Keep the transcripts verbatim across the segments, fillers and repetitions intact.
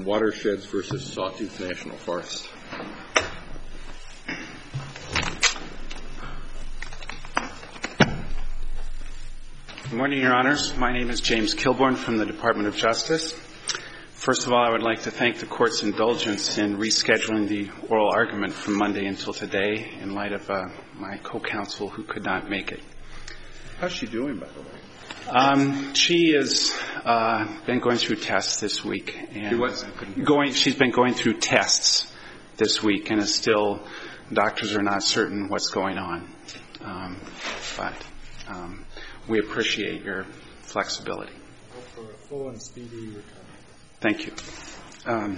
in Watersheds versus Sawtooth National Forest. Good morning, Your Honors. My name is James Kilbourne from the Department of Justice. First of all, I would like to thank the Court's indulgence in rescheduling the oral argument from Monday until today in light of uh, my co-counsel who could not make it. How's she doing, by the way? Um, she has uh, been going through tests this week. And she was? Going, she's been going through tests this week and is still, doctors are not certain what's going on. Um, but um, we appreciate your flexibility. For a full and speedy recovery. Thank you. Um,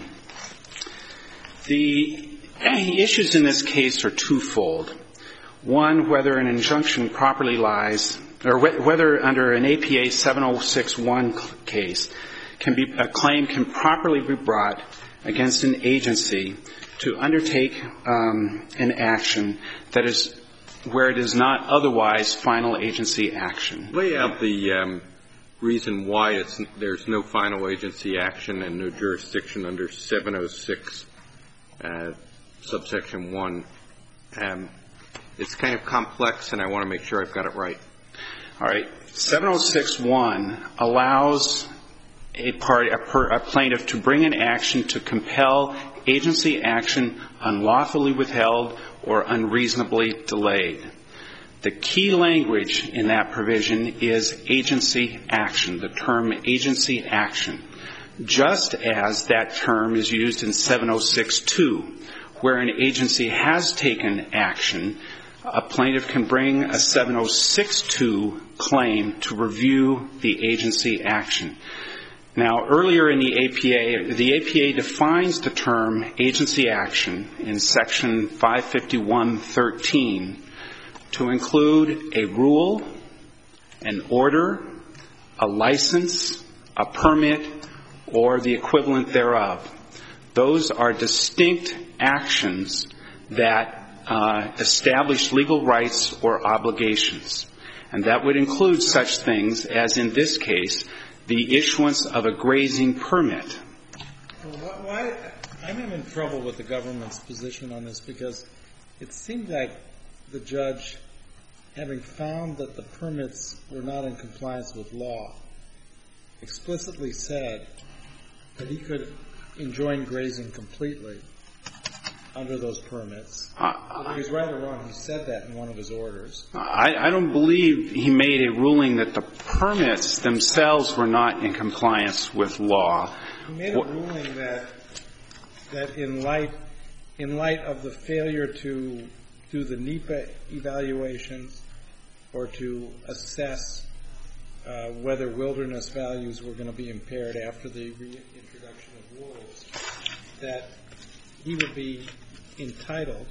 the issues in this case are twofold. One, whether an injunction properly lies, or wh- whether under an A P A seven oh six one case, can be a claim can properly be brought against an agency to undertake um, an action that is where it is not otherwise final agency action. Lay out the um, reason why it's, there's no final agency action and no jurisdiction under seven oh six uh, subsection one. Um, it's kind of complex, and I want to make sure I've got it right. All right. seven oh six one allows a party, a, per, a plaintiff to bring an action to compel agency action unlawfully withheld or unreasonably delayed. The key language in that provision is agency action, the term agency action, just as that term is used in seven oh six two, where an agency has taken action. A plaintiff can bring a seven oh six two claim to review the agency action. Now, earlier in the A P A, the A P A defines the term agency action in section five fifty-one thirteen to include a rule, an order, a license, a permit, or the equivalent thereof. Those are distinct actions that uh, establish legal rights or obligations. And that would include such things as, in this case, the issuance of a grazing permit. Well, why, I'm having trouble with the government's position on this because it seemed like the judge, having found that the permits were not in compliance with law, explicitly said that he could enjoin grazing completely under those permits. Uh, he was right or wrong. He said that in one of his orders. I, I don't believe he made a ruling that the permits themselves were not in compliance with law. He made a ruling that that in light in light of the failure to do the NEPA evaluations or to assess uh, whether wilderness values were going to be impaired after the reintroduction of wolves, that he would be entitled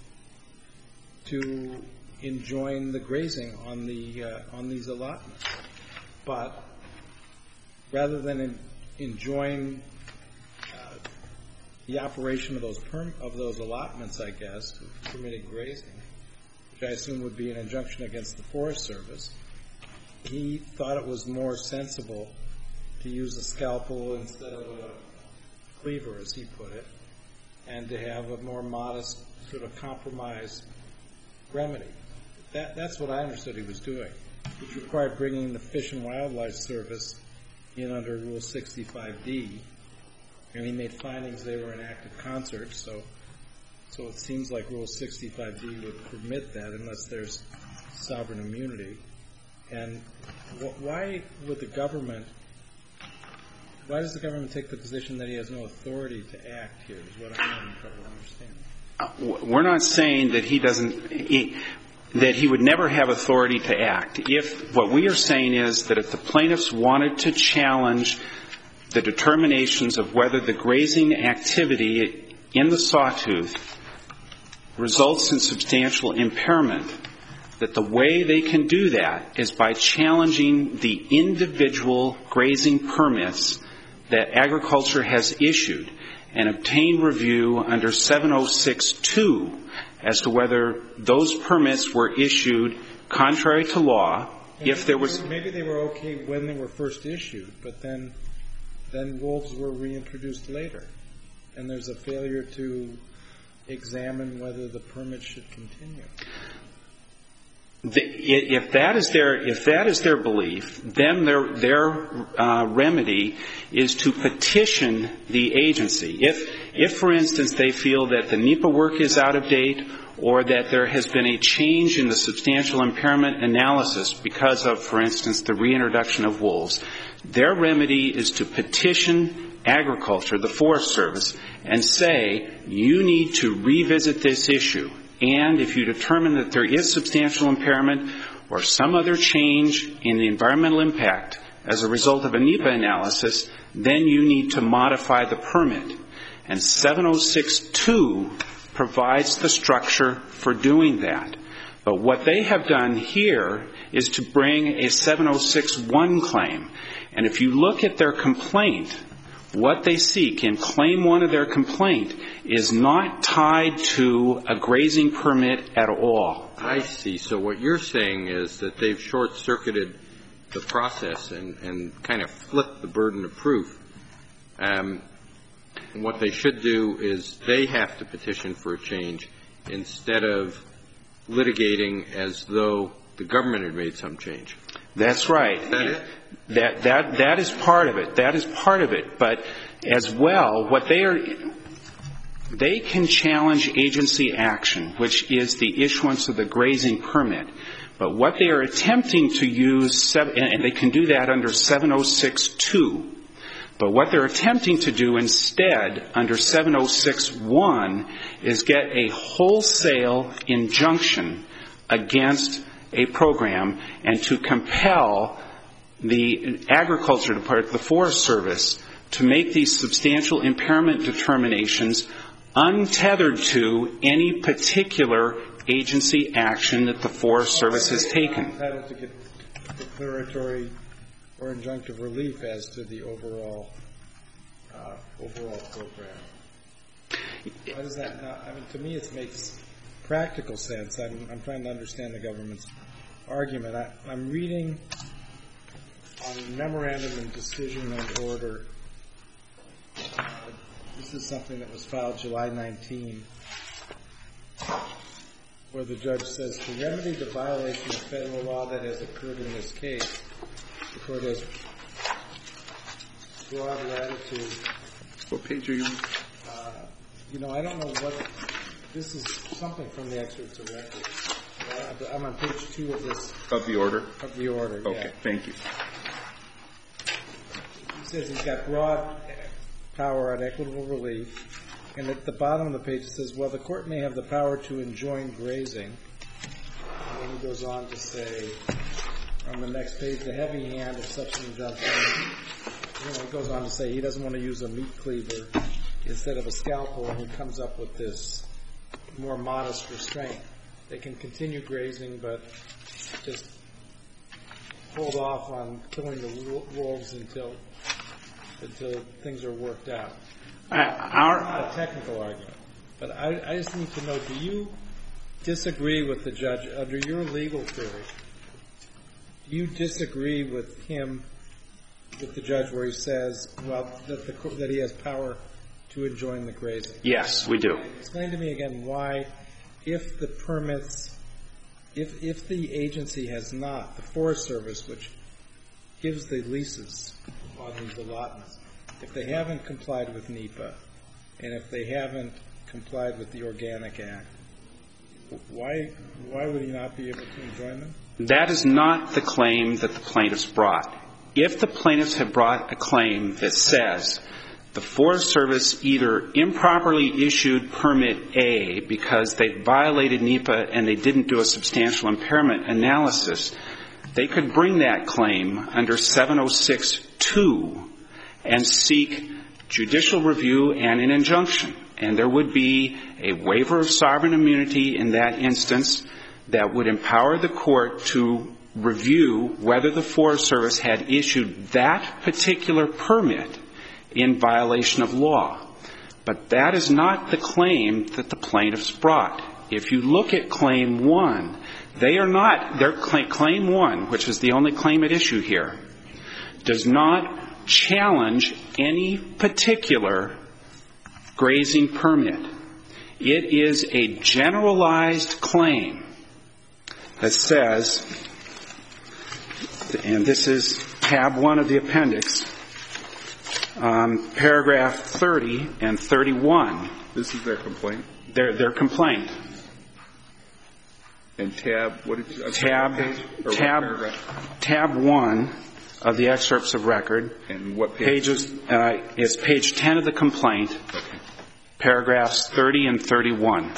to enjoin the grazing on the uh, on these allotments, but rather than in, enjoin uh, the operation of those perm- of those allotments, I guess, permitting grazing, which I assume would be an injunction against the Forest Service, he thought it was more sensible to use a scalpel instead of a cleaver, as he put it, and to have a more modest sort of compromise remedy. That, that's what I understood he was doing, which required bringing the Fish and Wildlife Service in under Rule sixty-five D. And he made findings they were in active concert, so so it seems like Rule sixty-five D would permit that unless there's sovereign immunity. And wh- why would the government Why does the government take the position that he has no authority to act here, is what I'm having trouble understanding. Uh, we're not saying that he doesn't, he, that he would never have authority to act. If, what we are saying is that if the plaintiffs wanted to challenge the determinations of whether the grazing activity in the sawtooth results in substantial impairment, that the way they can do that is by challenging the individual grazing permits that agriculture has issued and obtain review under seven oh six two as to whether those permits were issued contrary to law. Maybe if there was maybe they were okay when they were first issued, but then then wolves were reintroduced later, and there's a failure to examine whether the permit should continue. The, if that is their if that is their belief, then their their uh, remedy is to petition the agency. If if for instance they feel that the NEPA work is out of date, or that there has been a change in the substantial impairment analysis because of, for instance, the reintroduction of wolves, their remedy is to petition agriculture, the Forest Service, and say, you need to revisit this issue. And if you determine that there is substantial impairment or some other change in the environmental impact as a result of a NEPA analysis, then you need to modify the permit. And seven oh six two provides the structure for doing that. But what they have done here is to bring a seven oh six one claim. And if you look at their complaint, what they seek in claim one of their complaint is not tied to a grazing permit at all. I see. So what you're saying is that they've short-circuited the process and, and kind of flipped the burden of proof. Um, what they should do is they have to petition for a change instead of litigating as though the government had made some change. That's right. Is that it? That, that, that is part of it. That is part of it. But as well, what they are, they can challenge agency action, which is the issuance of the grazing permit. But what they are attempting to use, and they can do that under seven oh six two, but what they're attempting to do instead under seven oh six one is get a wholesale injunction against a program and to compel the agriculture department, the Forest Service, to make these substantial impairment determinations untethered to any particular agency action that the Forest Service has taken. Entitled to get declaratory or injunctive relief as to the overall uh, overall program. Why does that not? I mean, to me, it makes practical sense. I'm, I'm trying to understand the government's argument. I, I'm reading on memorandum and decision and order. Uh, this is something that was filed July nineteenth, where the judge says, to remedy the violation of federal law that has occurred in this case, the court has broad latitude. What page are you on? Uh, you know, I don't know what, this is something from the excerpts of record. Uh, I'm on page two of this. Of the order? Of the order, okay, yeah. Thank you. He says he's got broad power on equitable relief. And at the bottom of the page it says, well, the court may have the power to enjoin grazing. And then he goes on to say, on the next page, the heavy hand of such an injunction. You know, he goes on to say he doesn't want to use a meat cleaver instead of a scalpel, and he comes up with this more modest restraint. They can continue grazing, but just hold off on killing the wolves until until things are worked out. Uh, our, it's not a technical argument, but I, I just need to know, do you disagree with the judge under your legal theory? Do you disagree with him, with the judge, where he says, well, that, the, that he has power to enjoin the grazing? Yes, we do. Explain to me again why, if the permits, if if the agency has not, the Forest Service, which gives the leases on these allotments, if they haven't complied with NEPA, and if they haven't complied with the Organic Act, why why would he not be able to enjoin them? That is not the claim that the plaintiffs brought. If the plaintiffs had brought a claim that says the Forest Service either improperly issued permit A because they violated NEPA and they didn't do a substantial impairment analysis, they could bring that claim under seven oh six two and seek judicial review and an injunction. And there would be a waiver of sovereign immunity in that instance that would empower the court to review whether the Forest Service had issued that particular permit in violation of law. But that is not the claim that the plaintiffs brought. If you look at claim one, they are not, their claim, claim one, which is the only claim at issue here, does not challenge any particular grazing permit. It is a generalized claim that says, and this is tab one of the appendix, um, paragraph thirty and thirty-one. This is their complaint? Their, their complaint. And tab, what did you say? Tab, tab, tab one of the excerpts of record. And what page? Pages, uh, is page ten of the complaint, okay. Paragraphs thirty and thirty-one.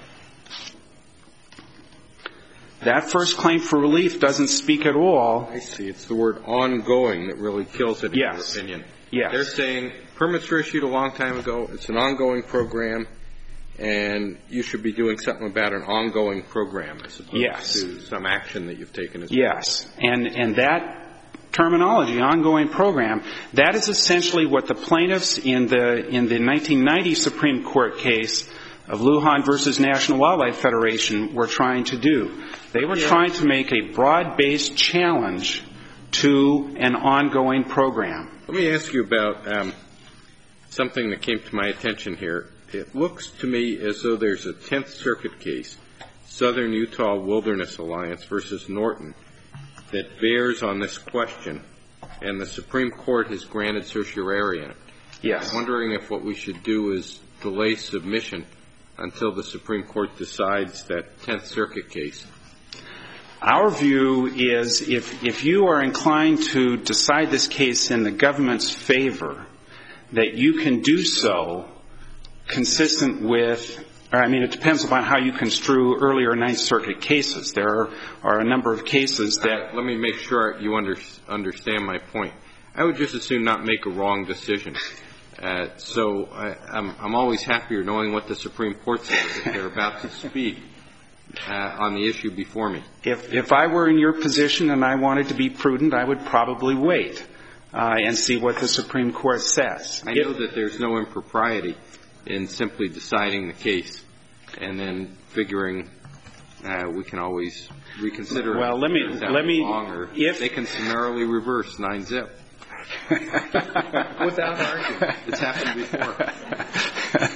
That first claim for relief doesn't speak at all. I see. It's the word ongoing that really kills it, in Yes. your opinion. Yes. They're saying permits were issued a long time ago. It's an ongoing program, and you should be doing something about an ongoing program as opposed Yes. to some action that you've taken. As Yes. And, and that terminology, ongoing program, that is essentially what the plaintiffs in the, in the nineteen ninety Supreme Court case of Lujan versus National Wildlife Federation were trying to do. They were yeah. trying to make a broad-based challenge to an ongoing program. Let me ask you about um, something that came to my attention here. It looks to me as though there's a Tenth Circuit case, Southern Utah Wilderness Alliance versus Norton, that bears on this question, and the Supreme Court has granted certiorari in it. Yes. I'm wondering if what we should do is delay submission until the Supreme Court decides that Tenth Circuit case. Our view is if, if you are inclined to decide this case in the government's favor, that you can do so consistent with, or I mean, it depends upon how you construe earlier Ninth Circuit cases. There are, are a number of cases that... Uh, let me make sure you under, understand my point. I would just as soon not make a wrong decision. Uh, so I, I'm, I'm always happier knowing what the Supreme Court says if they're about to speak uh, on the issue before me. If, if I were in your position and I wanted to be prudent, I would probably wait uh, and see what the Supreme Court says. I know that there's no impropriety in simply deciding the case and then figuring uh, we can always reconsider. Well, let me let me. Longer. If they can summarily reverse nine zip. Without arguing. It's happened before.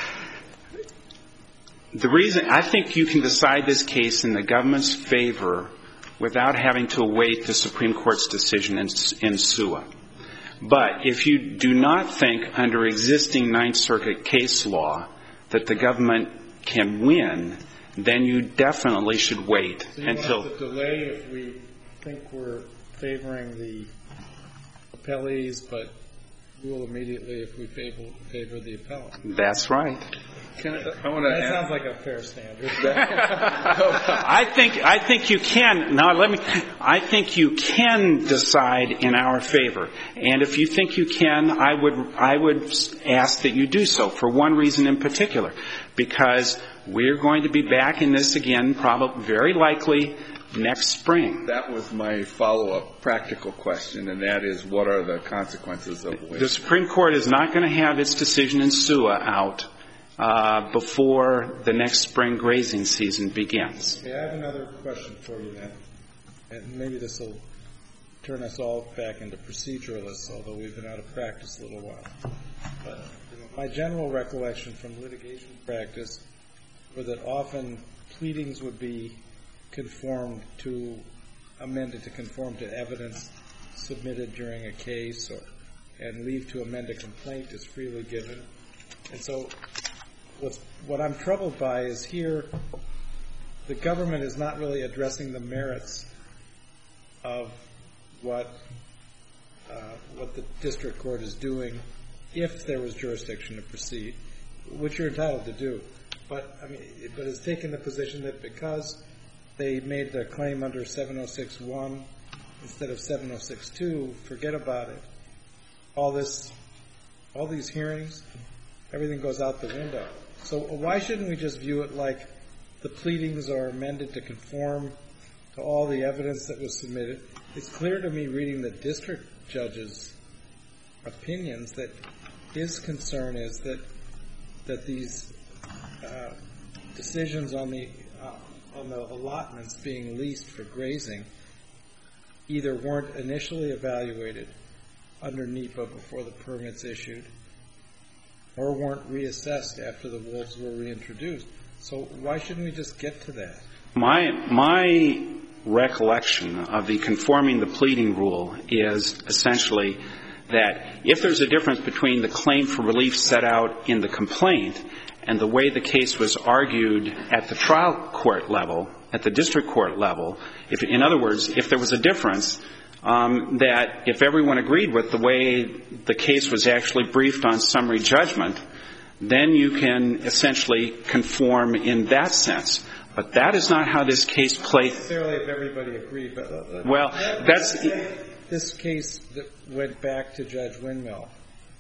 The reason, I think you can decide this case in the government's favor without having to await the Supreme Court's decision in, in S U A. But if you do not think under existing Ninth Circuit case law that the government can win, then you definitely should wait so you until... want us to delay if we think we're favoring the appellees, but rule immediately if we favor, favor the appellant. That's right. Can I, I want to that add, sounds like a fair standard. I think I think you can. Now let me. I think you can decide in our favor, and if you think you can, I would I would ask that you do so for one reason in particular, because we're going to be back in this again, probably very likely next spring. That was my follow-up practical question, and that is, what are the consequences of which? The Supreme Court is not going to have its decision in S U A out uh, before the next spring grazing season begins. Okay, I have another question for you then, and maybe this will turn us all back into proceduralists, although we've been out of practice a little while. But my general recollection from litigation practice were that often pleadings would be conformed to, amended to conform to evidence submitted during a case, or, and leave to amend a complaint is freely given. And so what's, what I'm troubled by is here the government is not really addressing the merits of what uh, what the district court is doing if there was jurisdiction to proceed, which you're entitled to do. But I mean, but it's taken the position that because they made the claim under seven oh six one instead of seven oh six two, forget about it. All this, all these hearings, everything goes out the window. So why shouldn't we just view it like the pleadings are amended to conform to all the evidence that was submitted? It's clear to me, reading the district judge's opinions, that his concern is that that these uh, decisions on the uh, on the allotments being leased for grazing either weren't initially evaluated under NEPA before the permits issued, or weren't reassessed after the wolves were reintroduced. So why shouldn't we just get to that? My my recollection of the conforming the pleading rule is essentially that if there's a difference between the claim for relief set out in the complaint and the way the case was argued at the trial court level, at the district court level, if, in other words, if there was a difference, um, that if everyone agreed with the way the case was actually briefed on summary judgment, then you can essentially conform in that sense. But that is not how this case played. Not necessarily if everybody agreed, but uh, well, that's this case that went back to Judge Windmill.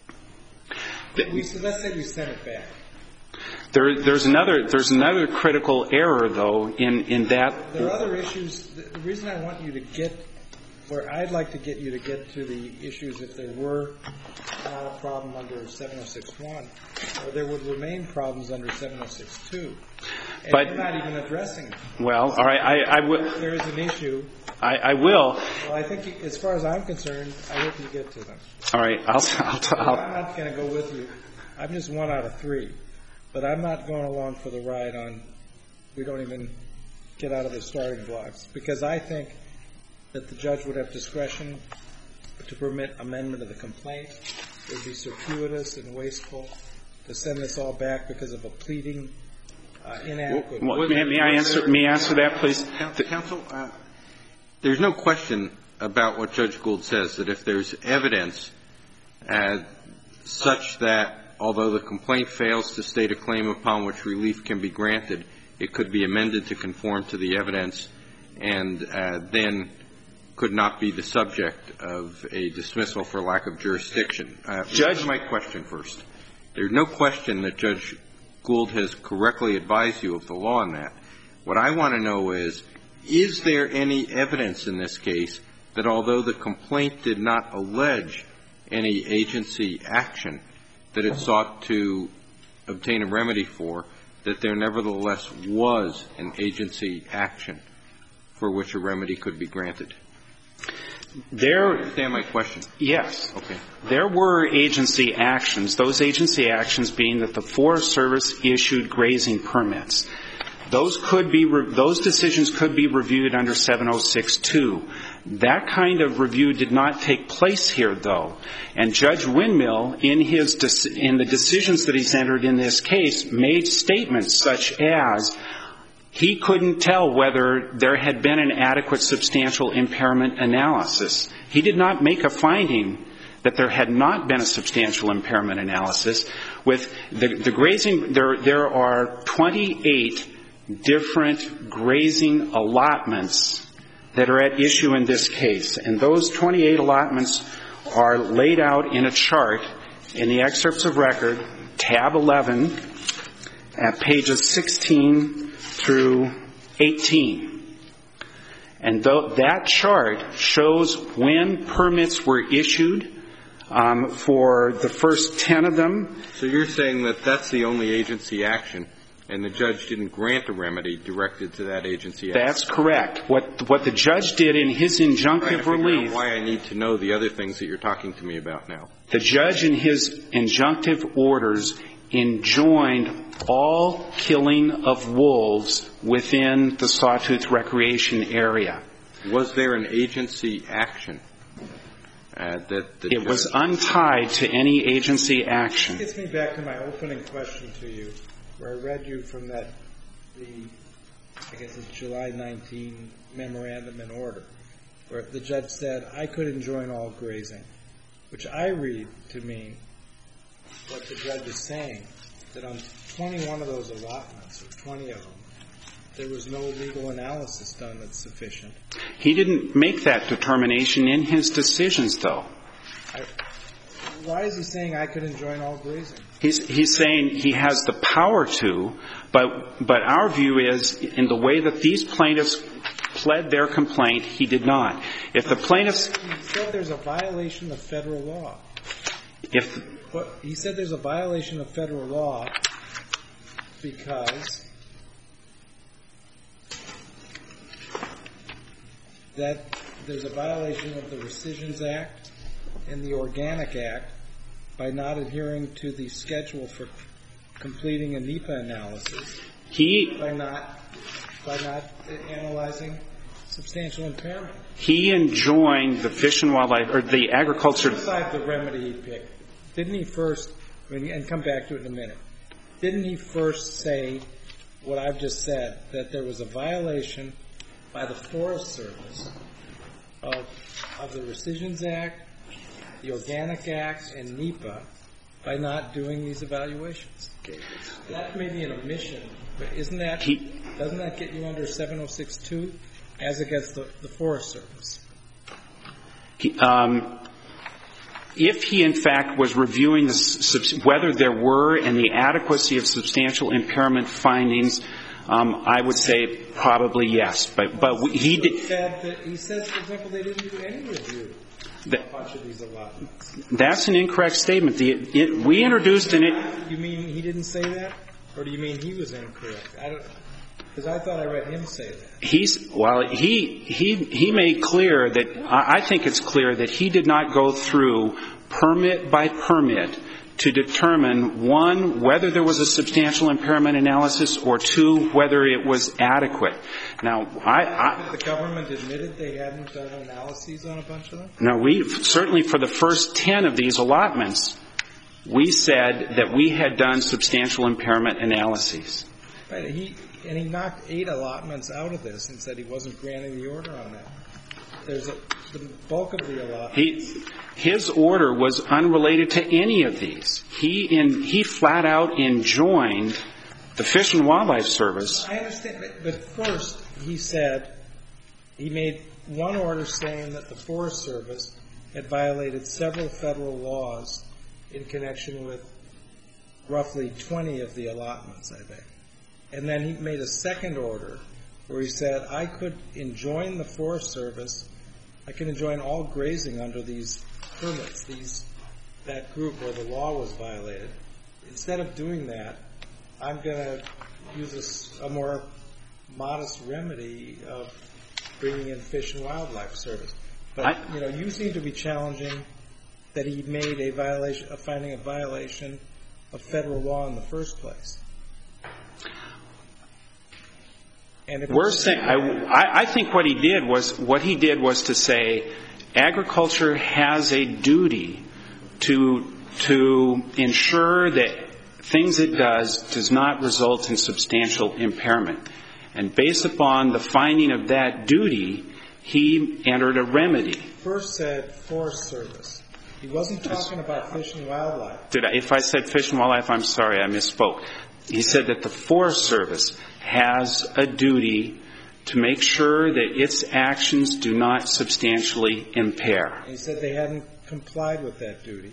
We, so let's say we sent it back. There, there's another there's another critical error though in in that there are other issues. The reason I want you to get where I'd like to get you to get to the issues if there were not a problem under seven oh six one, or there would remain problems under seven oh six two. And but you're not even addressing them. Well, all right, I, I will. There is an issue. I, I will. Well, I think, you, as far as I'm concerned, I hope you get to them. All right, I'll. I'll, I'll I'm not going to go with you. I'm just one out of three, but I'm not going along for the ride on. We don't even get out of the starting blocks because I think that the judge would have discretion to permit amendment of the complaint. It would be circuitous and wasteful to send this all back because of a pleading uh, inadequate. Well, may, may I answer? May I answer that, please? Counsel, uh, there's no question about what Judge Gould says, that if there's evidence uh, such that although the complaint fails to state a claim upon which relief can be granted, it could be amended to conform to the evidence and uh, then could not be the subject of a dismissal for lack of jurisdiction. Uh, Judge, my question first. There's no question that Judge Gould has correctly advised you of the law on that. What I want to know is, is there any evidence in this case that although the complaint did not allege any agency action that it sought to obtain a remedy for, that there nevertheless was an agency action for which a remedy could be granted? There, you understand my question? Yes. Okay. There were agency actions, those agency actions being that the Forest Service issued grazing permits. Those could be, those decisions could be reviewed under seven oh six two. That kind of review did not take place here, though. And Judge Windmill, in his, in the decisions that he's entered in this case, made statements such as he couldn't tell whether there had been an adequate substantial impairment analysis. He did not make a finding that there had not been a substantial impairment analysis. With the, the grazing, there, there are twenty-eight different grazing allotments that are at issue in this case. And those twenty-eight allotments are laid out in a chart in the excerpts of record, tab eleven, at pages sixteen through eighteen. And th- that chart shows when permits were issued um, for the first ten of them. So you're saying that that's the only agency action, and the judge didn't grant a remedy directed to that agency action? That's correct. What what the judge did in his injunctive relief. Why I need to know the other things that you're talking to me about now. The judge in his injunctive orders enjoined all killing of wolves within the Sawtooth Recreation Area. Was there an agency action uh, that the It judge... was untied to any agency action. This gets me back to my opening question to you, where I read you from that, the, I guess it's July nineteenth memorandum in order, where the judge said, I could enjoin all grazing, which I read to mean what the judge is saying, that on twenty-one of those allotments, or twenty of them, there was no legal analysis done that's sufficient. He didn't make that determination in his decisions, though. I, why is he saying I could enjoin all grazing? He's, he's saying he has the power to, but, but our view is, in the way that these plaintiffs pled their complaint, he did not. If the plaintiffs... He said there's a violation of federal law. If... But he said there's a violation of federal law because that there's a violation of the Rescissions Act in the Organic Act by not adhering to the schedule for completing a NEPA analysis, he by not by not analyzing substantial impairment. He enjoined the Fish and Wildlife, or the agriculture. Aside the remedy he picked, didn't he first, I mean, and come back to it in a minute, didn't he first say what I've just said, that there was a violation by the Forest Service of, of the Rescissions Act, the Organic Act, and NEPA by not doing these evaluations? That may be an omission, but isn't that, he, doesn't that get you under seven oh six two as against the, the Forest Service? He, um, if he, in fact, was reviewing the, whether there were and the adequacy of substantial impairment findings, um, I would say probably yes. But, but we, he did. That he says, for example, they didn't do any review of a bunch of these allotments. That's an incorrect statement. The, it, we introduced an. It, you mean he didn't say that, or do you mean he was incorrect? I don't. Because I thought I read him say that. He's well. He he he made clear that I think it's clear that he did not go through permit by permit to determine, one, whether there was a substantial impairment analysis, or two, whether it was adequate. Now, I, I the government admitted they hadn't done analyses on a bunch of them. Now, we certainly for the first ten of these allotments, we said that we had done substantial impairment analyses. Right. He. And he knocked eight allotments out of this and said he wasn't granting the order on that. There's a, the bulk of the allotments. He, his order was unrelated to any of these. He in, he flat out enjoined the Fish and Wildlife Service. I understand, but, but first he said he made one order saying that the Forest Service had violated several federal laws in connection with roughly twenty of the allotments, I think. And then he made a second order where he said, I could enjoin the Forest Service, I can enjoin all grazing under these permits, these, that group where the law was violated. Instead of doing that, I'm going to use a, a more modest remedy of bringing in Fish and Wildlife Service. But, I, you know, you seem to be challenging that he made a violation, a finding of violation of federal law in the first place. We're saying, I, I think what he did was, what he did was to say, agriculture has a duty to, to ensure that things it does does not result in substantial impairment. And based upon the finding of that duty, he entered a remedy. First said Forest Service. He wasn't talking about Fish and Wildlife. Did I, if I said Fish and Wildlife, I'm sorry, I misspoke. He said that the Forest Service has a duty to make sure that its actions do not substantially impair. He said they hadn't complied with that duty.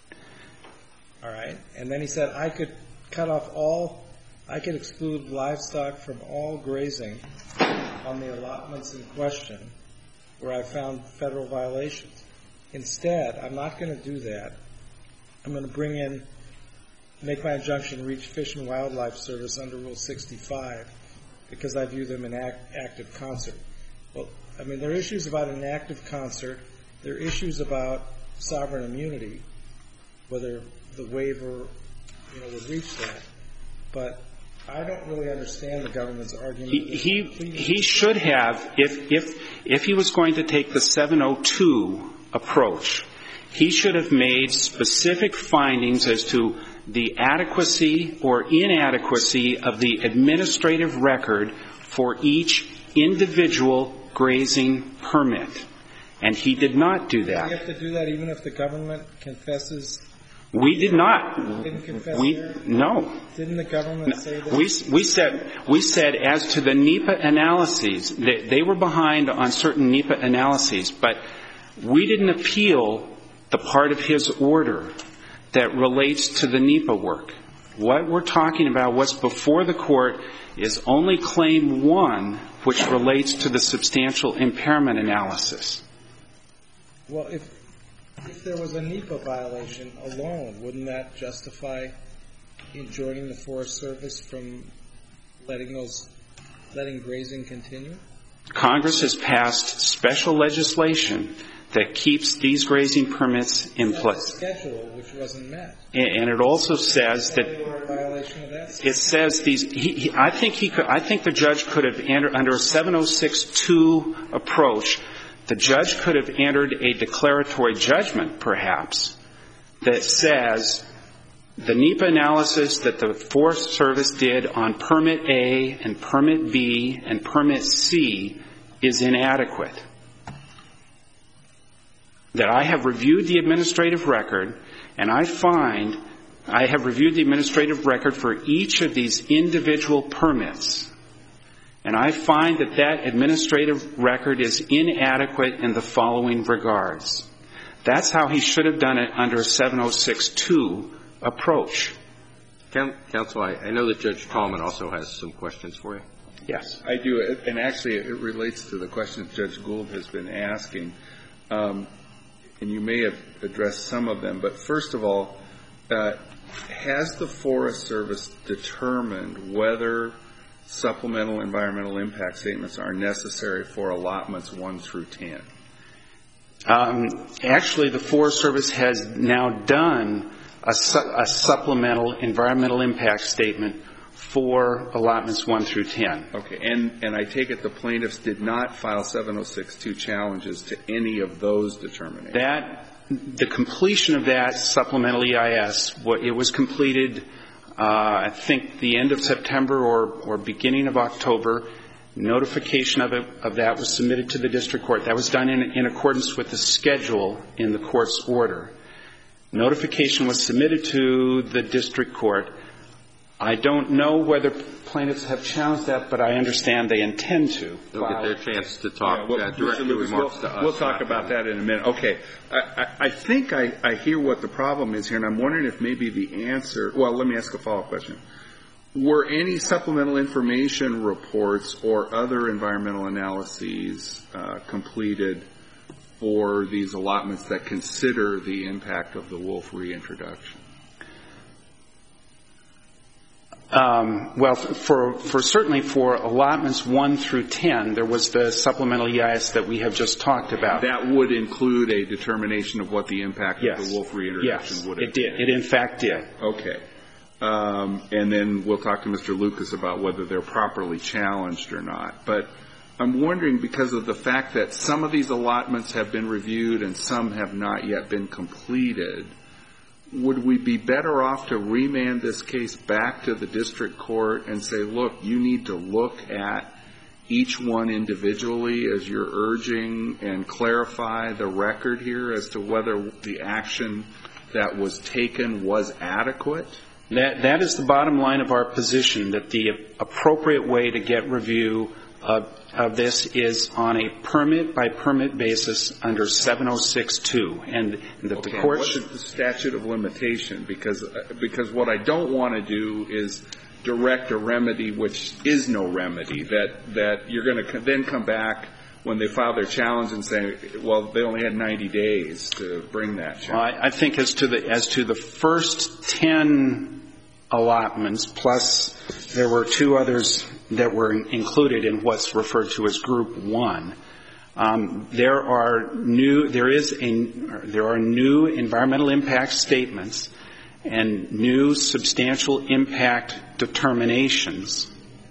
All right. And then he said I could cut off all, I could exclude livestock from all grazing on the allotments in question where I found federal violations. Instead, I'm not going to do that. I'm going to bring in, make my injunction reach Fish and Wildlife Service under Rule sixty-five because I view them in act, active concert. Well, I mean, there are issues about an active concert. There are issues about sovereign immunity, whether the waiver, you know, would reach that. But I don't really understand the government's argument. He he, he should have, if if if he was going to take the seven oh two approach, he should have made specific findings as to the adequacy or inadequacy of the administrative record for each individual grazing permit. And he did not do that. Do you have to do that even if the government confesses? We did not. Didn't confess we, there? No. Didn't the government no. say that? We, we said, we said as to the NEPA analyses, they, they were behind on certain NEPA analyses, but we didn't appeal the part of his order that relates to the NEPA work. What we're talking about, what's before the court, is only claim one, which relates to the substantial impairment analysis. Well, if if there was a NEPA violation alone, wouldn't that justify enjoining the Forest Service from letting those, letting grazing continue? Congress has passed special legislation that keeps these grazing permits in place. Schedule, which wasn't met. And it also says that Violation of that. it says these. He, he, I think he could. I think the judge could have entered under a seven oh six two approach. The judge could have entered a declaratory judgment, perhaps, that says the NEPA analysis that the Forest Service did on Permit A and Permit B and Permit C is inadequate. That I have reviewed the administrative record, and I find I have reviewed the administrative record for each of these individual permits, and I find that that administrative record is inadequate in the following regards. That's how he should have done it under a seven oh six two approach. Counsel, I, I know that Judge Tallman also has some questions for you. Yes. I do, and actually it relates to the questions Judge Gould has been asking. Um, and you may have addressed some of them, but first of all, uh, has the Forest Service determined whether supplemental environmental impact statements are necessary for allotments one through ten? Um, actually, the Forest Service has now done a, su- a supplemental environmental impact statement for allotments one through ten. Okay, and, and I take it the plaintiffs did not file seven oh six two challenges to any of those determinations? That, the completion of that supplemental E I S, it was completed, uh, I think, the end of September or, or beginning of October. Notification of, it, of that was submitted to the district court. That was done in, in accordance with the schedule in the court's order. Notification was submitted to the district court. I don't know whether plaintiffs have challenged that, but I understand they intend to. They'll get their chance to talk yeah, well, uh, directly Lucas, remarks we'll, to us. We'll talk about that in a minute. Okay. I, I, I think I, I hear what the problem is here, and I'm wondering if maybe the answer – well, let me ask a follow-up question. Were any supplemental information reports or other environmental analyses uh, completed for these allotments that consider the impact of the wolf reintroduction? Um, well, for, for certainly for allotments one through ten, there was the supplemental E I S that we have just talked about. That would include a determination of what the impact yes. of the wolf reintroduction yes, would have it did. been. It in fact did. Okay. Um, and then we'll talk to Mister Lucas about whether they're properly challenged or not. But I'm wondering, because of the fact that some of these allotments have been reviewed and some have not yet been completed, would we be better off to remand this case back to the district court and say, look, you need to look at each one individually as you're urging and clarify the record here as to whether the action that was taken was adequate? That, that is the bottom line of our position, that the appropriate way to get review of, of this is on a permit-by-permit basis under seven oh six two. And that okay, the court what should... is the statute of limitation? Because, because what I don't want to do is direct a remedy which is no remedy, that, that you're going to then come back when they file their challenge and say, well, they only had ninety days to bring that challenge. Well, I, I think as to the as to the first ten allotments, plus there were two others that were included in what's referred to as Group One. Um, there are new there is a there are new environmental impact statements and new substantial impact determinations.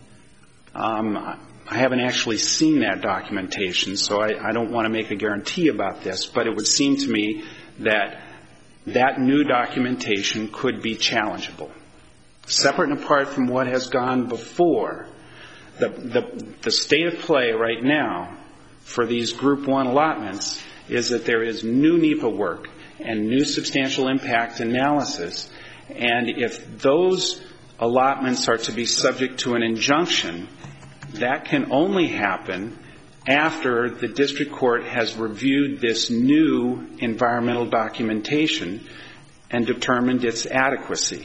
Um, I haven't actually seen that documentation, so I, I don't want to make a guarantee about this, but it would seem to me that that new documentation could be challengeable. Separate and apart from what has gone before, the, the, the state of play right now for these Group one allotments is that there is new NEPA work and new substantial impact analysis, and if those allotments are to be subject to an injunction, that can only happen after the district court has reviewed this new environmental documentation and determined its adequacy.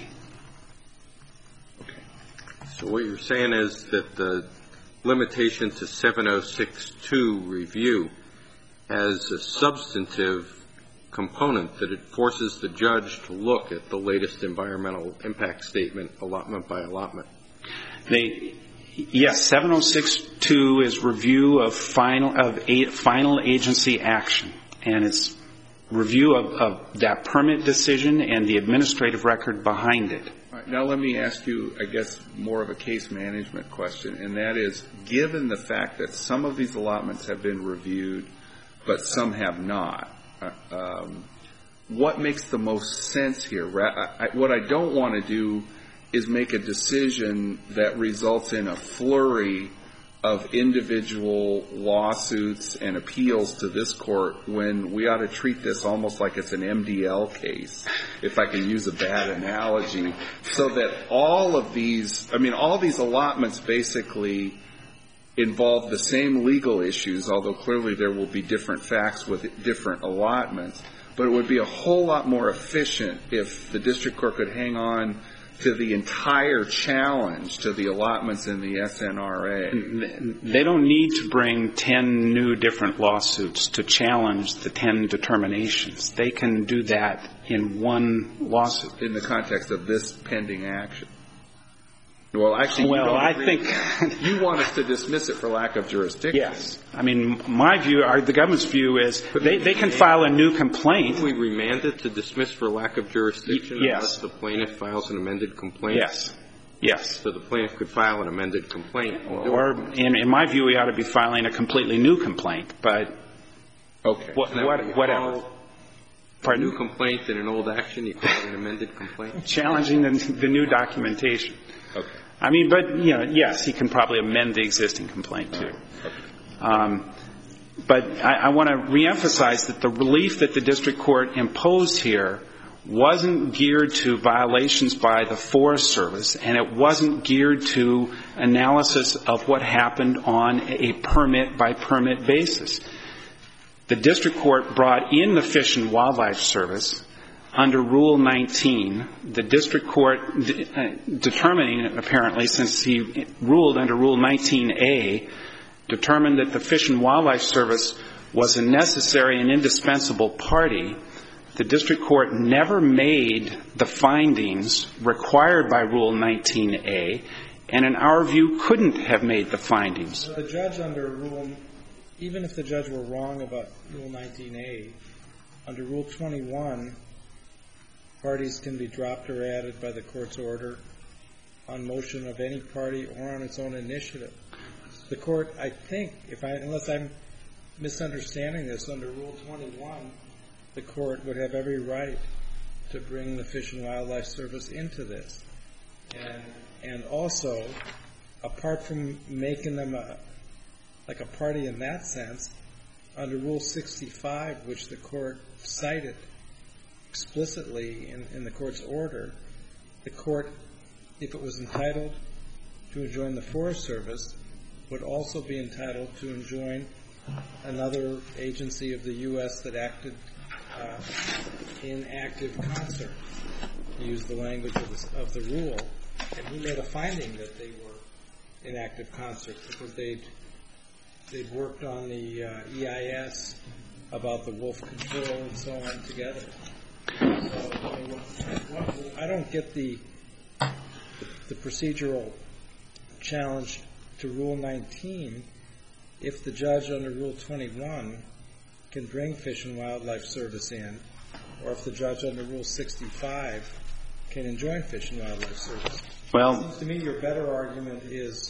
Okay. So what you're saying is that the limitation to seven oh six two review has a substantive component that it forces the judge to look at the latest environmental impact statement allotment by allotment. They Yes, seven oh six two is review of final of a, final agency action. and its review of, of that permit decision and the administrative record behind it. All right, now let me ask you, I guess, more of a case management question, and that is, given the fact that some of these allotments have been reviewed, but some have not, uh, um, what makes the most sense here? I, I, what I don't want to do is make a decision that results in a flurry of individual lawsuits and appeals to this court when we ought to treat this almost like it's an M D L case, if I can use a bad analogy, so that all of these, I mean, all these allotments basically involve the same legal issues, although clearly there will be different facts with different allotments. But it would be a whole lot more efficient if the district court could hang on to the entire challenge to the allotments in the S N R A. They don't need to bring ten new different lawsuits to challenge the ten determinations. They can do that in one lawsuit. In the context of this pending action. Well, actually, well, you don't I agree. think you want us to dismiss it for lack of jurisdiction. Yes. I mean, my view, or the government's view is they, they can file a new complaint. We remand it to dismiss for lack of jurisdiction yes. unless the plaintiff files an amended complaint? Yes. Yes. So the plaintiff could file an amended complaint. Or, in, in my view, we ought to be filing a completely new complaint. But okay. what, what, whatever. A new complaint in an old action, you call it an amended complaint? Challenging the, the new documentation. Okay. I mean, but, you know, yes, he can probably amend the existing complaint, too. Okay. Um, but I, I want to reemphasize that the relief that the district court imposed here wasn't geared to violations by the Forest Service, and it wasn't geared to analysis of what happened on a permit-by-permit basis. The district court brought in the Fish and Wildlife Service under Rule nineteen. The district court de- uh, determining, apparently, since he ruled under Rule nineteen A, determined that the Fish and Wildlife Service was a necessary and indispensable party. The district court never made the findings required by Rule nineteen A, and in our view couldn't have made the findings. So the judge under Rule, even if the judge were wrong about Rule nineteen A, under Rule twenty-one, parties can be dropped or added by the court's order on motion of any party or on its own initiative. The court, I think, if I, unless I'm misunderstanding this, under Rule twenty-one, the court would have every right to bring the Fish and Wildlife Service into this. And, and also, apart from making them a, like a party in that sense, under Rule sixty-five, which the court cited explicitly in, in the court's order, the court, if it was entitled to enjoin the Forest Service, would also be entitled to enjoin another agency of the U S that acted uh, in active concert, to use the language of the, of the rule. And he made a finding that they were in active concert because they'd, they'd worked on the uh, E I S about the wolf control and so on together. So, I mean, what, I don't get the, the procedural challenge to Rule nineteen if the judge under Rule twenty-one can bring Fish and Wildlife Service in, or if the judge under Rule sixty-five can enjoin Fish and Wildlife Service. Well, it seems to me your better argument is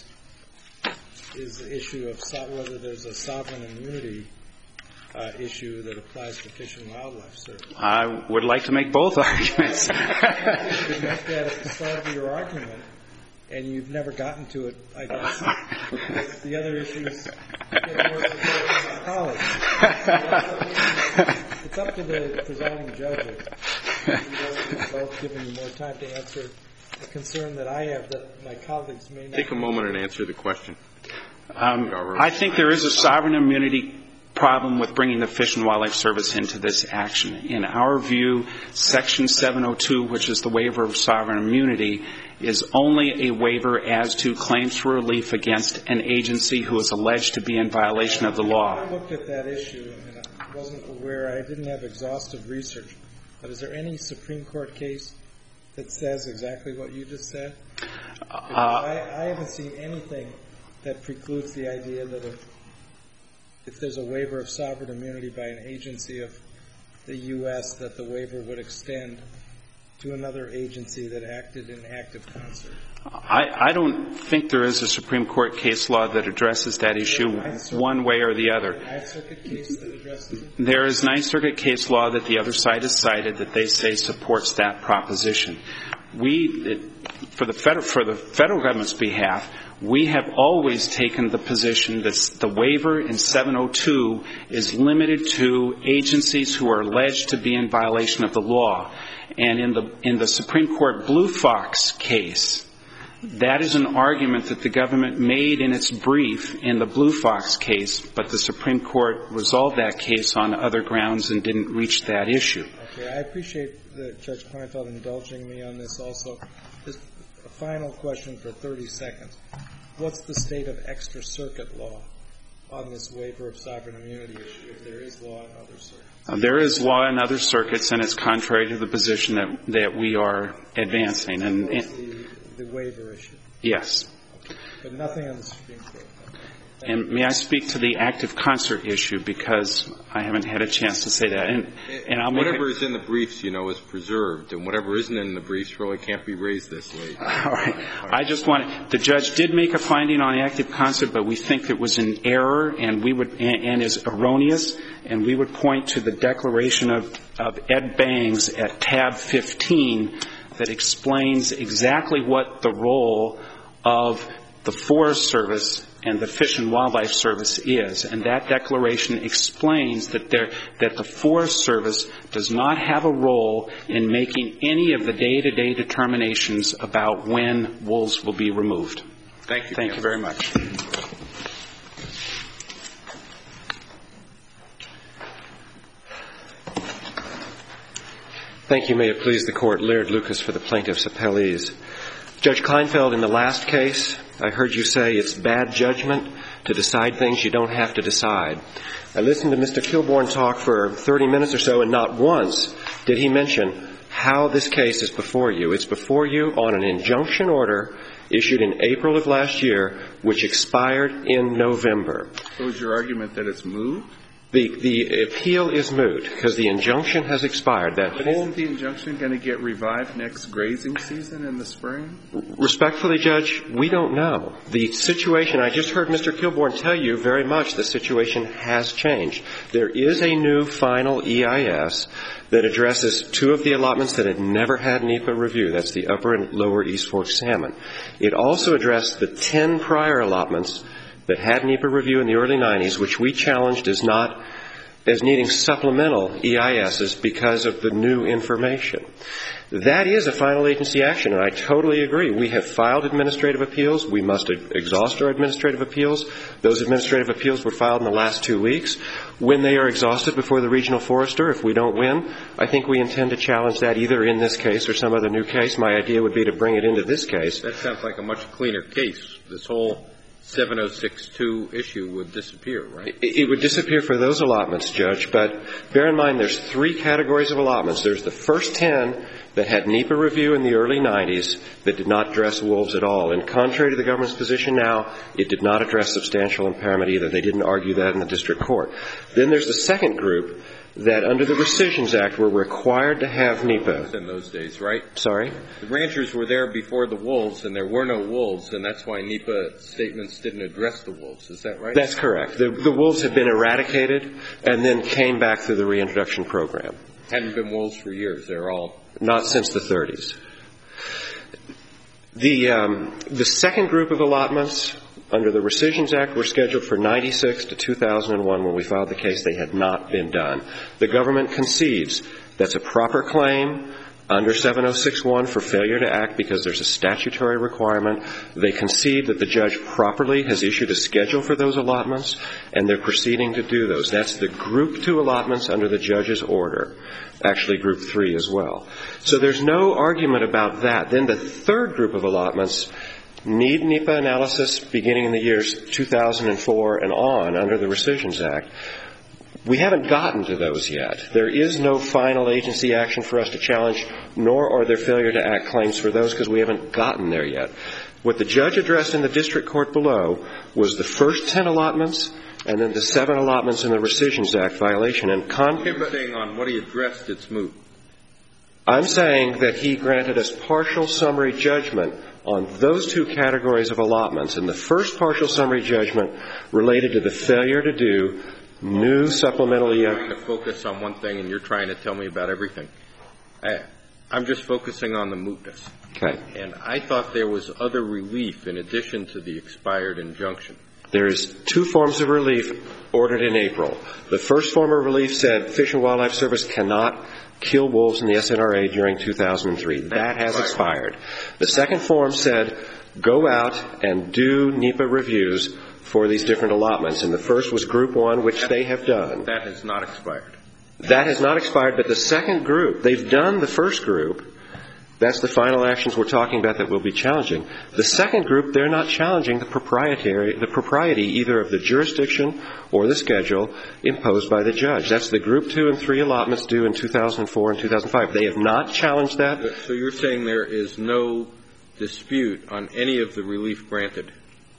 is the issue of so, whether there's a sovereign immunity uh, issue that applies to Fish and Wildlife Service. I would like to make both arguments. You make that at the start of your argument, and you've never gotten to it, I guess. The other issues get more from college. It's up to the presiding judge. Both giving you more time to answer the concern that I have that my colleagues may not. Take a moment and answer the question. Um, I think there is a sovereign immunity problem with bringing the Fish and Wildlife Service into this action. In our view, Section seven oh two, which is the waiver of sovereign immunity, is only a waiver as to claims for relief against an agency who is alleged to be in violation of the law. I looked at that issue and I wasn't aware, I didn't have exhaustive research, but is there any Supreme Court case that says exactly what you just said? Uh, I, I haven't seen anything that precludes the idea that if if there's a waiver of sovereign immunity by an agency of the U S, that the waiver would extend to another agency that acted in active concert? I, I don't think there is a Supreme Court case law that addresses that issue one way or the other. Ninth Circuit case that addresses it? There is Ninth Circuit case law that the other side has cited that they say supports that proposition. We, for the federal, for the federal government's behalf, we have always taken the position that the waiver in seven oh two is limited to agencies who are alleged to be in violation of the law. And in the in the Supreme Court Blue Fox case, that is an argument that the government made in its brief in the Blue Fox case, but the Supreme Court resolved that case on other grounds and didn't reach that issue. Okay, I appreciate that Judge Kleinfeld indulging me on this also. Just a final question for thirty seconds. What's the state of extra circuit law on this waiver of sovereign immunity issue, if there is law in other circuits? Uh, there is law in other circuits, and it's contrary to the position that that we are advancing. And, and the, the waiver issue? Yes. Okay. But nothing on the Supreme Court. Thank and you. May I speak to the active concert issue, because I haven't had a chance to say that. And, and I'll make whatever it, is in the briefs, you know, is preserved, and whatever isn't in the briefs really can't be raised this late. All right. I just want the judge did make a finding on active concert, but we think it was an error, and we would and, and is erroneous, and we would point to the declaration of, of Ed Bangs at tab fifteen that explains exactly what the role of the Forest Service and the Fish and Wildlife Service is. And that declaration explains that there, that the Forest Service does not have a role in making any of the day-to-day determinations about when wolves will be removed. Thank you. Thank you very much. Thank you. May it please the Court. Laird Lucas for the plaintiffs' appellees. Judge Kleinfeld, in the last case, I heard you say it's bad judgment to decide things you don't have to decide. I listened to Mister Kilbourn talk for thirty minutes or so, and not once did he mention how this case is before you. It's before you on an injunction order issued in April of last year, which expired in November. So is your argument that it's moved? The, the appeal is moot because the injunction has expired. That but whole isn't the injunction going to get revived next grazing season in the spring? Respectfully, Judge, we don't know. The situation, I just heard Mister Kilbourn tell you very much the situation has changed. There is a new final E I S that addresses two of the allotments that had never had NEPA review. That's the upper and lower East Fork salmon. It also addressed the ten prior allotments that had NEPA review in the early nineties, which we challenged as not as needing supplemental E I Ss because of the new information. That is a final agency action, and I totally agree. We have filed administrative appeals. We must exhaust our administrative appeals. Those administrative appeals were filed in the last two weeks. When they are exhausted before the regional forester, if we don't win, I think we intend to challenge that either in this case or some other new case. My idea would be to bring it into this case. That sounds like a much cleaner case. This whole seven oh six two issue would disappear, right? It would disappear for those allotments, Judge, but bear in mind there's three categories of allotments. There's the first ten that had NEPA review in the early nineties that did not address wolves at all. And contrary to the government's position now, it did not address substantial impairment either. They didn't argue that in the district court. Then there's the second group that under the Rescissions Act were required to have NEPA. In those days, right? Sorry? The ranchers were there before the wolves, and there were no wolves, and that's why NEPA statements didn't address the wolves. Is that right? That's correct. The, the wolves had been eradicated and then came back through the reintroduction program. Hadn't been wolves for years. They're all... Not since the thirties. The, um, the second group of allotments under the Rescissions Act were scheduled for ninety-six to two thousand one when we filed the case. They had not been done. The government concedes that's a proper claim under seven oh six one for failure to act because there's a statutory requirement. They concede that the judge properly has issued a schedule for those allotments, and they're proceeding to do those. That's the group two allotments under the judge's order. Actually, group three as well. So there's no argument about that. Then the third group of allotments need NEPA analysis beginning in the years two thousand four and on under the Rescissions Act. We haven't gotten to those yet. There is no final agency action for us to challenge, nor are there failure to act claims for those because we haven't gotten there yet. What the judge addressed in the district court below was the first ten allotments and then the seven allotments in the Rescissions Act violation. And con- You're saying on what he addressed, it's moot. I'm saying that he granted us partial summary judgment on those two categories of allotments. And the first partial summary judgment related to the failure to do new supplemental E I S. I'm trying to focus on one thing, and you're trying to tell me about everything. I, I'm just focusing on the mootness. Okay. And I thought there was other relief in addition to the expired injunction. There is two forms of relief ordered in April. The first form of relief said Fish and Wildlife Service cannot kill wolves in the S N R A during two thousand three. That has expired. The second form said go out and do NEPA reviews for these different allotments. And the first was Group one, which they have done. That has not expired. That has not expired, but the second group, they've done the first group. That's the final actions we're talking about that will be challenging. The second group, they're not challenging the proprietary, the propriety either of the jurisdiction or the schedule imposed by the judge. That's the Group two and three allotments due in two thousand four and two thousand five. They have not challenged that. So you're saying there is no dispute on any of the relief granted?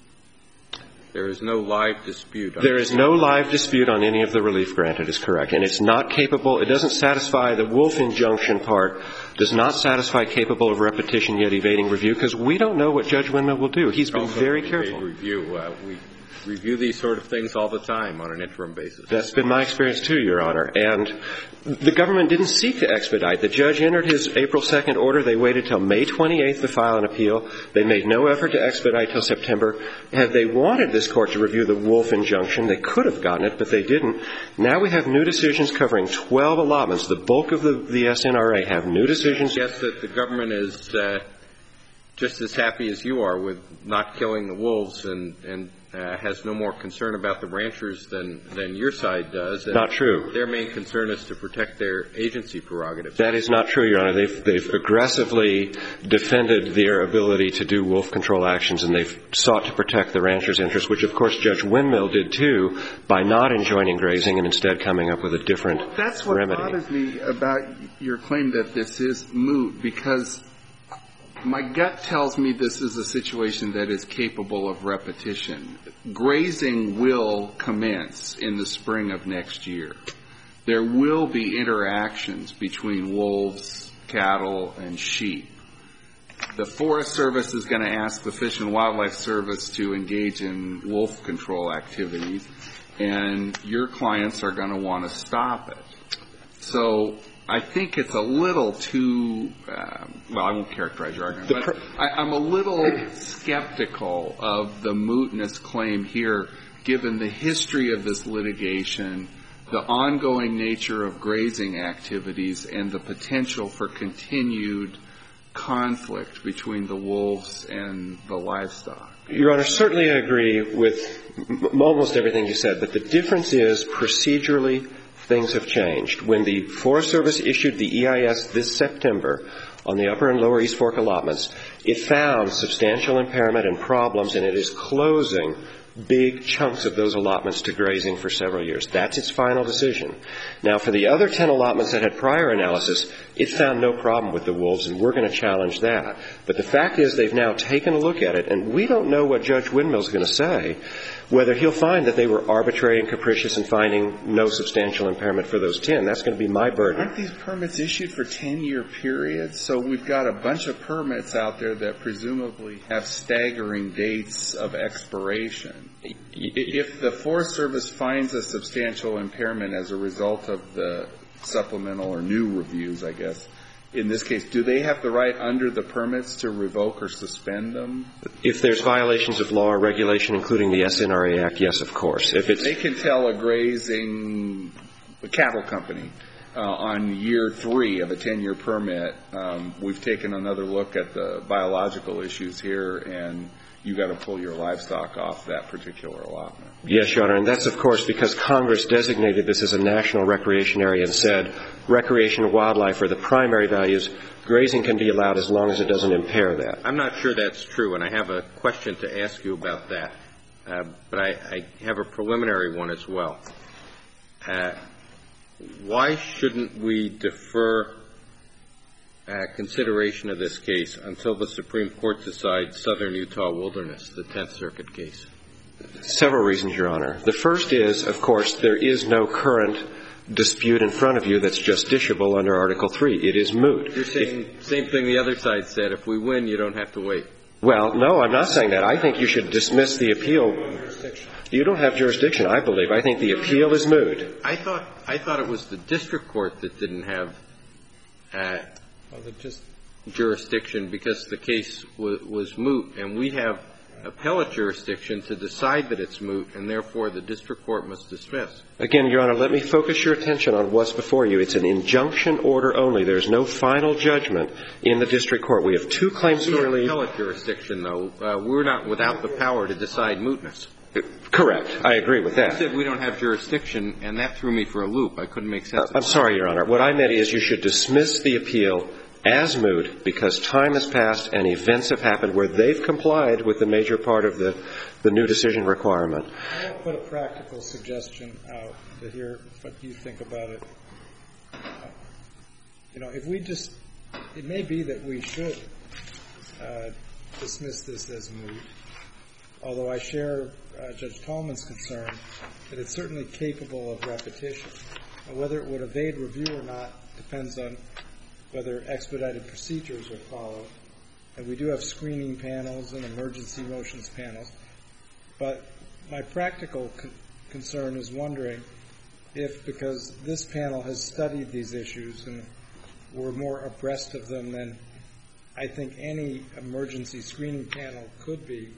There is no live dispute on There is no live dispute on any of the relief granted, is correct. And it's not capable, it doesn't satisfy the wolf injunction part, does not satisfy capable of repetition yet evading review, because we don't know what Judge Windmill will do. He's been also very careful. Review. Uh, we review these sort of things all the time on an interim basis. That's been my experience too, Your Honor. And the government didn't seek to expedite. The judge entered his April second order. They waited till May twenty-eighth to file an appeal. They made no effort to expedite till September. Had they wanted this court to review the wolf injunction, they could have gotten it, but they didn't. Now we have new decisions covering twelve allotments. The bulk of the, the S N R A have new decisions. I guess that the government is uh, just as happy as you are with not killing the wolves and, and uh, has no more concern about the ranchers than, than your side does. And not true. Their main concern is to protect their agency prerogatives. That is not true, Your Honor. They've, they've aggressively defended their ability to do wolf control actions, and they've sought to protect the ranchers' interests, which, of course, Judge Windmill did, too, by not enjoining grazing and instead coming up with a different remedy. That's what bothers me about your claim that this is moot, because my gut tells me this is a situation that is capable of repetition. Grazing will commence in the spring of next year. There will be interactions between wolves, cattle, and sheep. The Forest Service is going to ask the Fish and Wildlife Service to engage in wolf control activities, and your clients are going to want to stop it. So I think it's a little too, um, well, I won't characterize your argument, but I, I'm a little skeptical of the mootness claim here, given the history of this litigation, the ongoing nature of grazing activities, and the potential for continued conflict between the wolves and the livestock. Your Honor, certainly I agree with m- almost everything you said, but the difference is procedurally things have changed. When the Forest Service issued the E I S this September on the upper and lower East Fork allotments, it found substantial impairment and problems, and it is closing big chunks of those allotments to grazing for several years. That's its final decision. Now, for the other ten allotments that had prior analysis, it found no problem with the wolves, and we're going to challenge that. But the fact is they've now taken a look at it, and we don't know what Judge Windmill's going to say, whether he'll find that they were arbitrary and capricious in finding no substantial impairment for those ten. That's going to be my burden. Aren't these permits issued for ten-year periods? So we've got a bunch of permits out there that presumably have staggering dates of expiration. If the Forest Service finds a substantial impairment as a result of the supplemental or new reviews, I guess, in this case, do they have the right under the permits to revoke or suspend them? If there's violations of law or regulation, including the S N R A Act, yes, of course. If it's They can tell a grazing a cattle company uh, on year three of a ten-year permit, um, we've taken another look at the biological issues here, and you got to pull your livestock off that particular allotment. Yes, Your Honor, and that's, of course, because Congress designated this as a national recreation area and said recreation and wildlife are the primary values. Grazing can be allowed as long as it doesn't impair that. I'm not sure that's true, and I have a question to ask you about that. Uh, but I, I have a preliminary one as well. Uh, why shouldn't we defer uh, consideration of this case until the Supreme Court decides Southern Utah Wilderness, the Tenth Circuit case? Several reasons, Your Honor. The first is, of course, there is no current dispute in front of you that's justiciable under Article three. It is moot. You're saying the same thing the other side said. If we win, you don't have to wait. Well, no, I'm not saying that. I think you should dismiss the appeal. You don't have jurisdiction, I believe. I think the appeal is moot. I thought I thought it was the district court that didn't have uh, Well, the just jurisdiction because the case w- was moot, and we have appellate jurisdiction to decide that it's moot, and therefore the district court must dismiss. Again, Your Honor, let me focus your attention on what's before you. It's an injunction order only. There's no final judgment in the district court. We have two claims for relief. Appellate jurisdiction, though, uh, we're not without the power to decide mootness. Correct. I agree with that. You said we don't have jurisdiction, and that threw me for a loop. I couldn't make sense of it. I'm sorry, Your Honor. What I meant is you should dismiss the appeal as moot because time has passed and events have happened where they've complied with the major part of the, the new decision requirement. I'll put a practical suggestion out to hear what you think about it. Uh, you know, if we just, it may be that we should uh, dismiss this as moot, although I share uh, Judge Tallman's concern that it's certainly capable of repetition. And whether it would evade review or not depends on whether expedited procedures are followed. And we do have screening panels and emergency motions panels. But my practical con- concern is wondering if, because this panel has studied these issues and we're more abreast of them than I think any emergency screening panel could be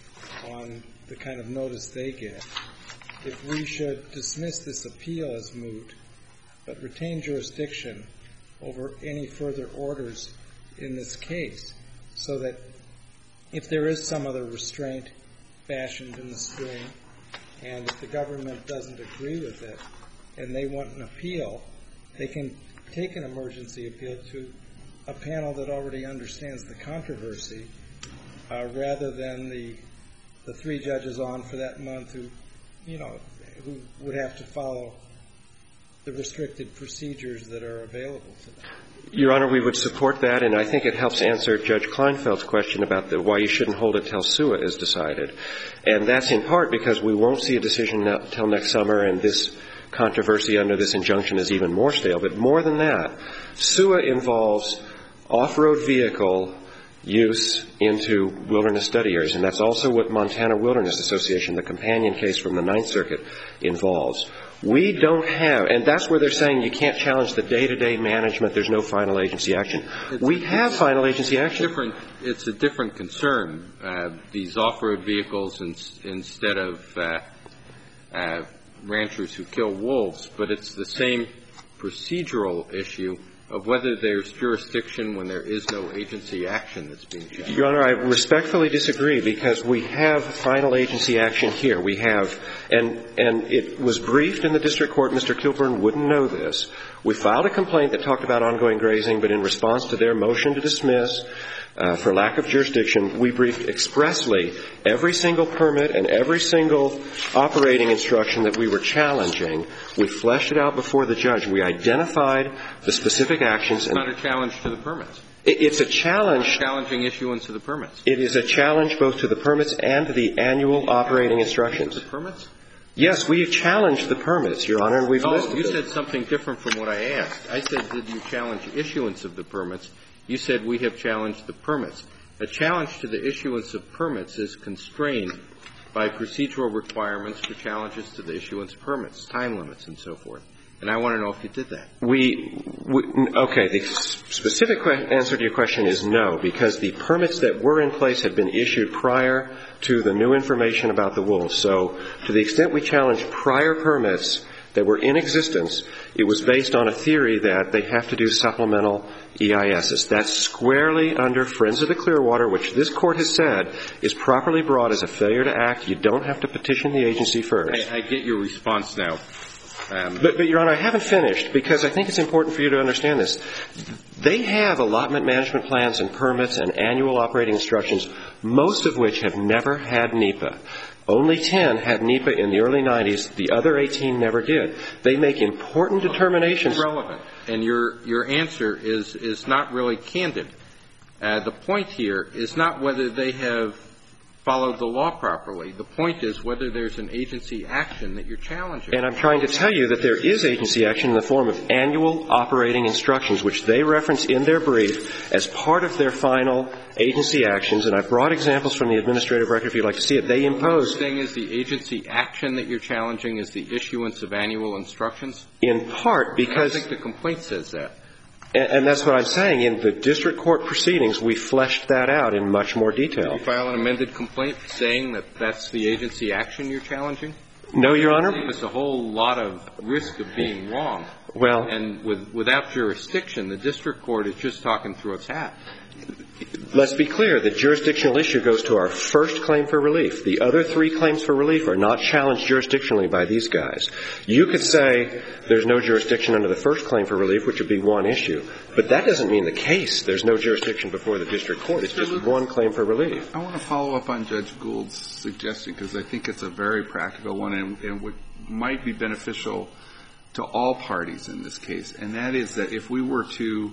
on the kind of notice they get, if we should dismiss this appeal as moot but retain jurisdiction over any further orders in this case, so that if there is some other restraint fashioned in the spring, and if the government doesn't agree with it, and they want an appeal, they can take an emergency appeal to a panel that already understands the controversy, uh, rather than the the three judges on for that month who, you know, who would have to follow the restricted procedures that are available to them. Your Honor, we would support that, and I think it helps answer Judge Kleinfeld's question about the, why you shouldn't hold it till S U A is decided. And that's in part because we won't see a decision until next summer, and this controversy under this injunction is even more stale. But more than that, S U A involves off-road vehicle use into wilderness study areas, and that's also what Montana Wilderness Association, the companion case from the Ninth Circuit, involves. We don't have, and that's where they're saying you can't challenge the day-to-day management, there's no final agency action. It's, we have it's final agency action. Different, it's a different concern, uh, these off-road vehicles in, instead of uh, uh, ranchers who kill wolves, but it's the same procedural issue of whether there's jurisdiction when there is no agency action that's being taken. Your Honor, I respectfully disagree because we have final agency action here. We have, and, and it was briefed in the district court. Mister Kilburn wouldn't know this. We filed a complaint that talked about ongoing grazing, but in response to their motion to dismiss uh, for lack of jurisdiction, we briefed expressly every single permit and every single operating instruction that we were challenging. We fleshed it out before the judge. We identified the specific actions. It's not a challenge to the permits. It's a challenge. It's a challenging issuance of the permits. It is a challenge both to the permits and to the annual operating instructions. The permits? Yes, we have challenged the permits, Your Honor, and we've no, listed you them. said something different from what I asked. I said, did you challenge issuance of the permits? You said we have challenged the permits. A challenge to the issuance of permits is constrained by procedural requirements for challenges to the issuance of permits, time limits, and so forth. And I want to know if you did that. We, we okay, the specific que- answer to your question is no, because the permits that were in place had been issued prior to the new information about the wolves. So to the extent we challenged prior permits that were in existence, it was based on a theory that they have to do supplemental E I Ss. That's squarely under Friends of the Clearwater, which this Court has said is properly brought as a failure to act. You don't have to petition the agency first. I, I get your response now. Um, but, but, Your Honor, I haven't finished because I think it's important for you to understand this. They have allotment management plans and permits and annual operating instructions, most of which have never had NEPA. Only ten had NEPA in the early nineties. The other eighteen never did. They make important determinations. Relevant. And your, your answer is, is not really candid. Uh, the point here is not whether they have followed the law properly. The point is whether there's an agency action that you're challenging. And I'm trying to tell you that there is agency action in the form of annual operating instructions, which they reference in their brief as part of their final agency actions. And I've brought examples from the administrative record if you'd like to see it. They impose. The thing is the agency action that you're challenging is the issuance of annual instructions? In part because. I don't think the complaint says that. And that's what I'm saying. In the district court proceedings, we fleshed that out in much more detail. Did you file an amended complaint saying that that's the agency action you're challenging? No, Your Honor. There's a whole lot of risk of being wrong. Well. And with, without jurisdiction, the district court is just talking through its hat. Let's be clear. The jurisdictional issue goes to our first claim for relief. The other three claims for relief are not challenged jurisdictionally by these guys. You could say there's no jurisdiction under the first claim for relief, which would be one issue. But that doesn't mean the case. There's no jurisdiction before the district court. It's just one claim for relief. I want to follow up on Judge Gould's suggestion because I think it's a very practical one and, and would, might be beneficial to all parties in this case. And that is that if we were to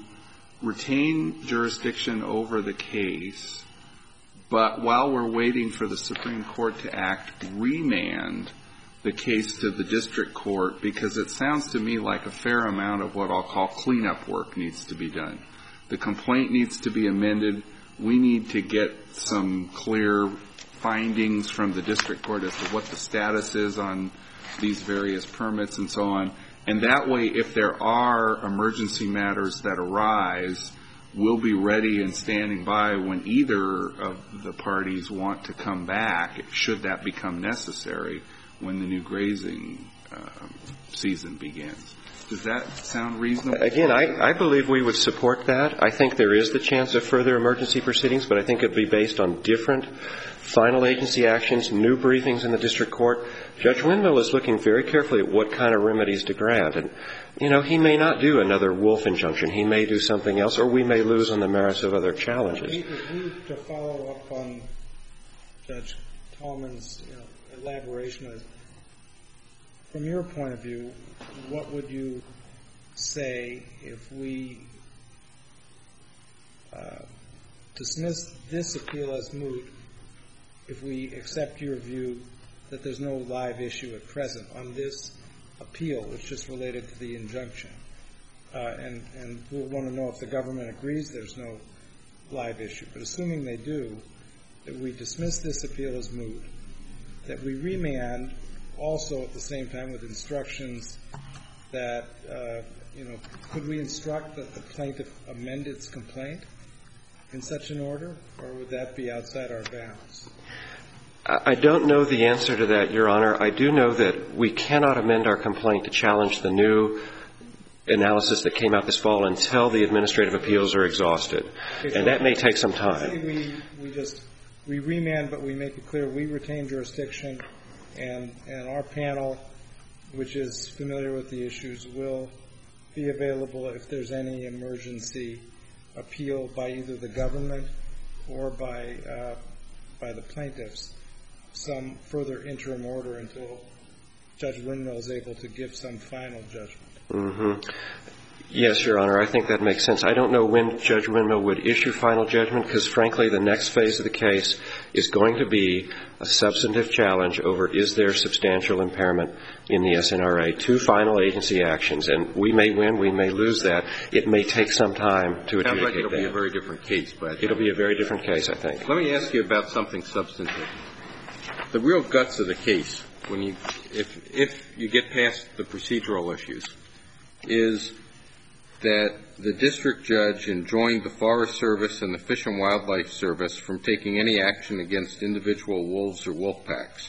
retain jurisdiction over the case, but while we're waiting for the Supreme Court to act, remand the case to the district court, because it sounds to me like a fair amount of what I'll call cleanup work needs to be done. The complaint needs to be amended. We need to get some clear findings from the district court as to what the status is on these various permits and so on. And that way, if there are emergency matters that arise, we'll be ready and standing by when either of the parties want to come back, should that become necessary, when the new grazing uh, season begins. Does that sound reasonable? Again, I, I believe we would support that. I think there is the chance of further emergency proceedings, but I think it would be based on different final agency actions, new briefings in the district court. Judge Windmill is looking very carefully at what kind of remedies to grant. And, you know, he may not do another Wolf injunction. He may do something else, or we may lose on the merits of other challenges. If we, to follow up on Judge Tallman's you know, elaboration, from your point of view, what would you say if we uh, dismiss this appeal as moot, if we accept your view that there's no live issue at present on this appeal, which is related to the injunction? Uh, and, and we'll want to know if the government agrees there's no live issue. But assuming they do, that we dismiss this appeal as moot, that we remand also at the same time with instructions that, uh, you know, could we instruct that the plaintiff amend its complaint in such an order, or would that be outside our bounds? I don't know the answer to that, Your Honor. I do know that we cannot amend our complaint to challenge the new analysis that came out this fall until the administrative appeals are exhausted. Okay, and so that may take some time. Say we, we just, we remand, but we make it clear we retain jurisdiction, and, and our panel, which is familiar with the issues, will be available if there's any emergency appeal by either the government or by, uh, by the plaintiffs, some further interim order until Judge Windmill is able to give some final judgment. Mm-hmm. Yes, Your Honor, I think that makes sense. I don't know when Judge Windmill would issue final judgment because, frankly, the next phase of the case is going to be a substantive challenge over is there substantial impairment in the S N R A, two final agency actions. And we may win, we may lose that. It may take some time to adjudicate that. Sounds like it'll be a very different case. But it'll be a very different case, I think. Let me ask you about something substantive. The real guts of the case, when you, if, if you get past the procedural issues, is that the district judge enjoined the Forest Service and the Fish and Wildlife Service from taking any action against individual wolves or wolf packs.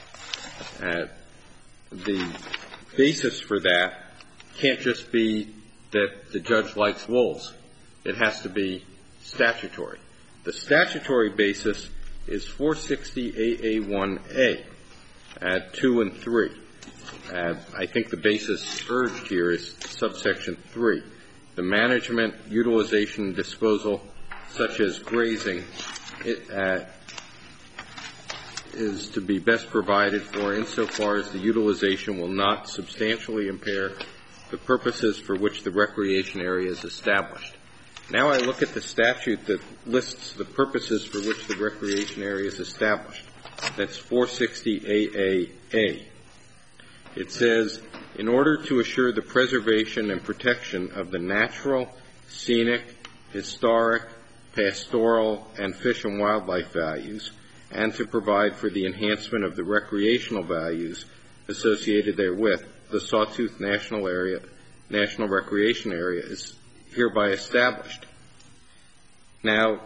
Uh, the basis for that can't just be that the judge likes wolves. It has to be statutory. The statutory basis is four sixty A A one A, uh, two and three. Uh, I think the basis urged here is subsection three. The management, utilization, and disposal, such as grazing, it, uh, is to be best provided for insofar as the utilization will not substantially impair the purposes for which the recreation area is established. Now I look at the statute that lists the purposes for which the recreation area is established. That's four sixty A A A. It says, in order to assure the preservation and protection of the natural, scenic, historic, pastoral, and fish and wildlife values, and to provide for the enhancement of the recreational values associated therewith, the Sawtooth National Area, National Recreation Area is hereby established. Now,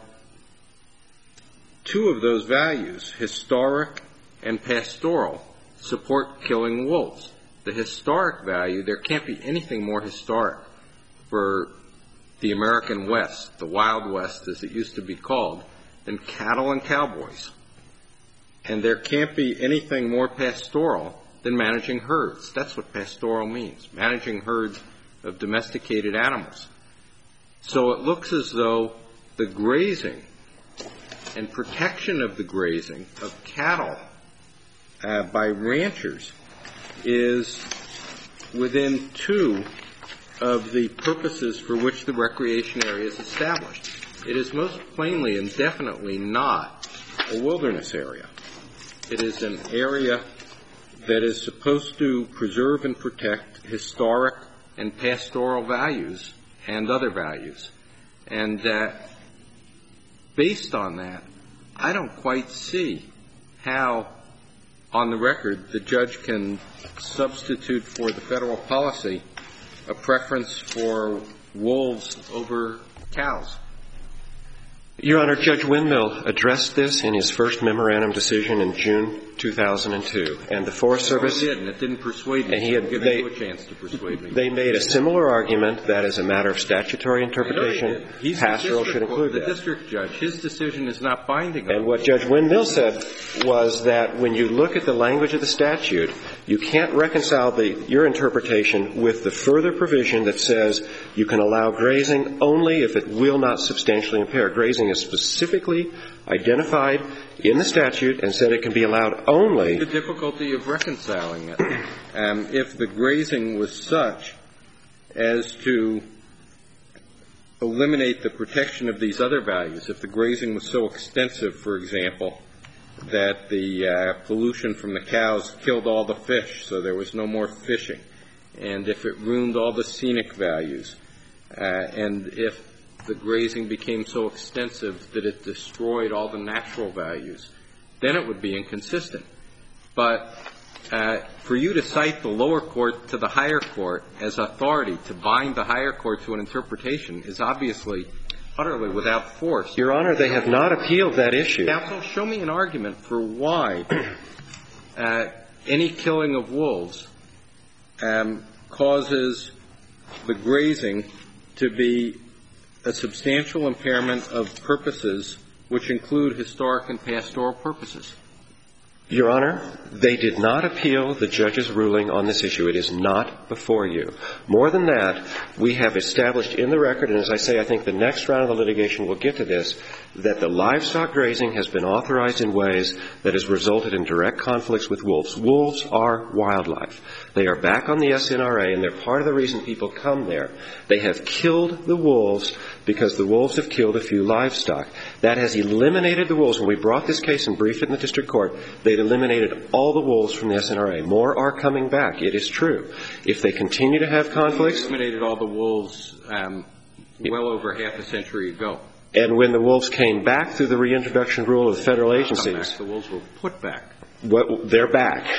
two of those values, historic and pastoral, support killing wolves. The historic value, there can't be anything more historic for the American West, the Wild West as it used to be called, than cattle and cowboys. And there can't be anything more pastoral than managing herds. That's what pastoral means, managing herds of domesticated animals. So it looks as though the grazing and protection of the grazing of cattle uh, by ranchers is within two of the purposes for which the recreation area is established. It is most plainly and definitely not a wilderness area. It is an area that is supposed to preserve and protect historic and pastoral values and other values. And uh, based on that, I don't quite see how, on the record, the judge can substitute for the federal policy a preference for wolves over cows. Your Honor, Judge Windmill addressed this in his first memorandum decision in June two thousand two, and the Forest Service... Oh, it did, and it didn't persuade me. And he had, Give they, you a chance to persuade me. They made a similar argument that as a matter of statutory interpretation, pastoral should include the that. The district judge, his decision is not binding on And what Judge Windmill said was that when you look at the language of the statute, you can't reconcile the, your interpretation with the further provision that says you can allow grazing only if it will not substantially impair. Grazing is specifically identified in the statute and said it can be allowed only. The difficulty of reconciling it. Um, if the grazing was such as to eliminate the protection of these other values, if the grazing was so extensive, for example, that the uh, pollution from the cows killed all the fish, so there was no more fishing, and if it ruined all the scenic values, uh, and if the grazing became so extensive that it destroyed all the natural values, then it would be inconsistent. But uh, for you to cite the lower court to the higher court as authority to bind the higher court to an interpretation is obviously utterly without force. Your Honor, they have not appealed that issue. Counsel, show me an argument for why uh, any killing of wolves um, causes the grazing to be a substantial impairment of purposes which include historic and pastoral purposes. Your Honor, they did not appeal the judge's ruling on this issue. It is not before you. More than that, we have established in the record, and as I say, I think the next round of the litigation will get to this, that the livestock grazing has been authorized in ways that has resulted in direct conflicts with wolves. Wolves are wildlife. They are back on the S N R A, and they're part of the reason people come there. They have killed the wolves because the wolves have killed a few livestock. That has eliminated the wolves. When we brought this case and briefed it in the district court, they eliminated all the wolves from the S N R A. More are coming back. It is true. If they continue to have conflicts... They eliminated all the wolves um, well over half a century ago. And when the wolves came back through the reintroduction rule of the federal agencies... Back, the wolves were put back. What, they're back.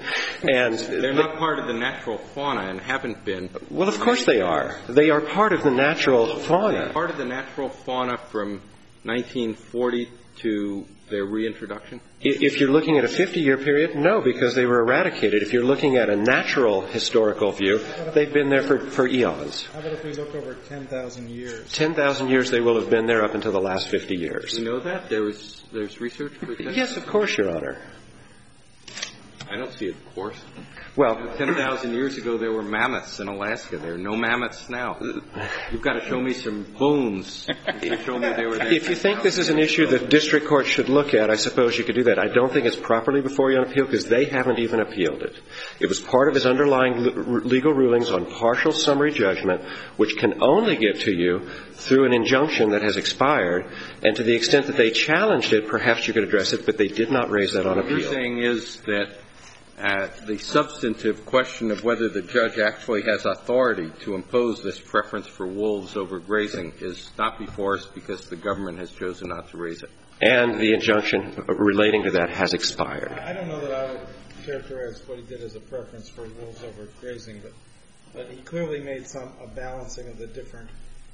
And they're not part of the natural fauna and haven't been... Well, of course they are. They are part of the natural fauna. They're part of the natural fauna from nineteen forty to their reintroduction? If you're looking at a fifty-year period, no, because they were eradicated. If you're looking at a natural historical view, they've been there for, for eons. How about if we look over ten thousand years? ten thousand years they will have been there up until the last fifty years. You know that? There was, there's research for that? Yes, of course, Your Honor. I don't see it, of course. Well, ten thousand years ago, there were mammoths in Alaska. There are no mammoths now. You've got to show me some bones to show me they were there. if you think this is an issue that district court should look at, I suppose you could do that. I don't think it's properly before you on appeal because they haven't even appealed it. It was part of his underlying legal rulings on partial summary judgment, which can only get to you through an injunction that has expired. And to the extent that they challenged it, perhaps you could address it, but they did not raise that on appeal. What you're saying is that Uh, the substantive question of whether the judge actually has authority to impose this preference for wolves over grazing is not before us because the government has chosen not to raise it. And the injunction relating to that has expired. I don't know that I would characterize what he did as a preference for wolves over grazing, but, but he clearly made some a balancing of the different,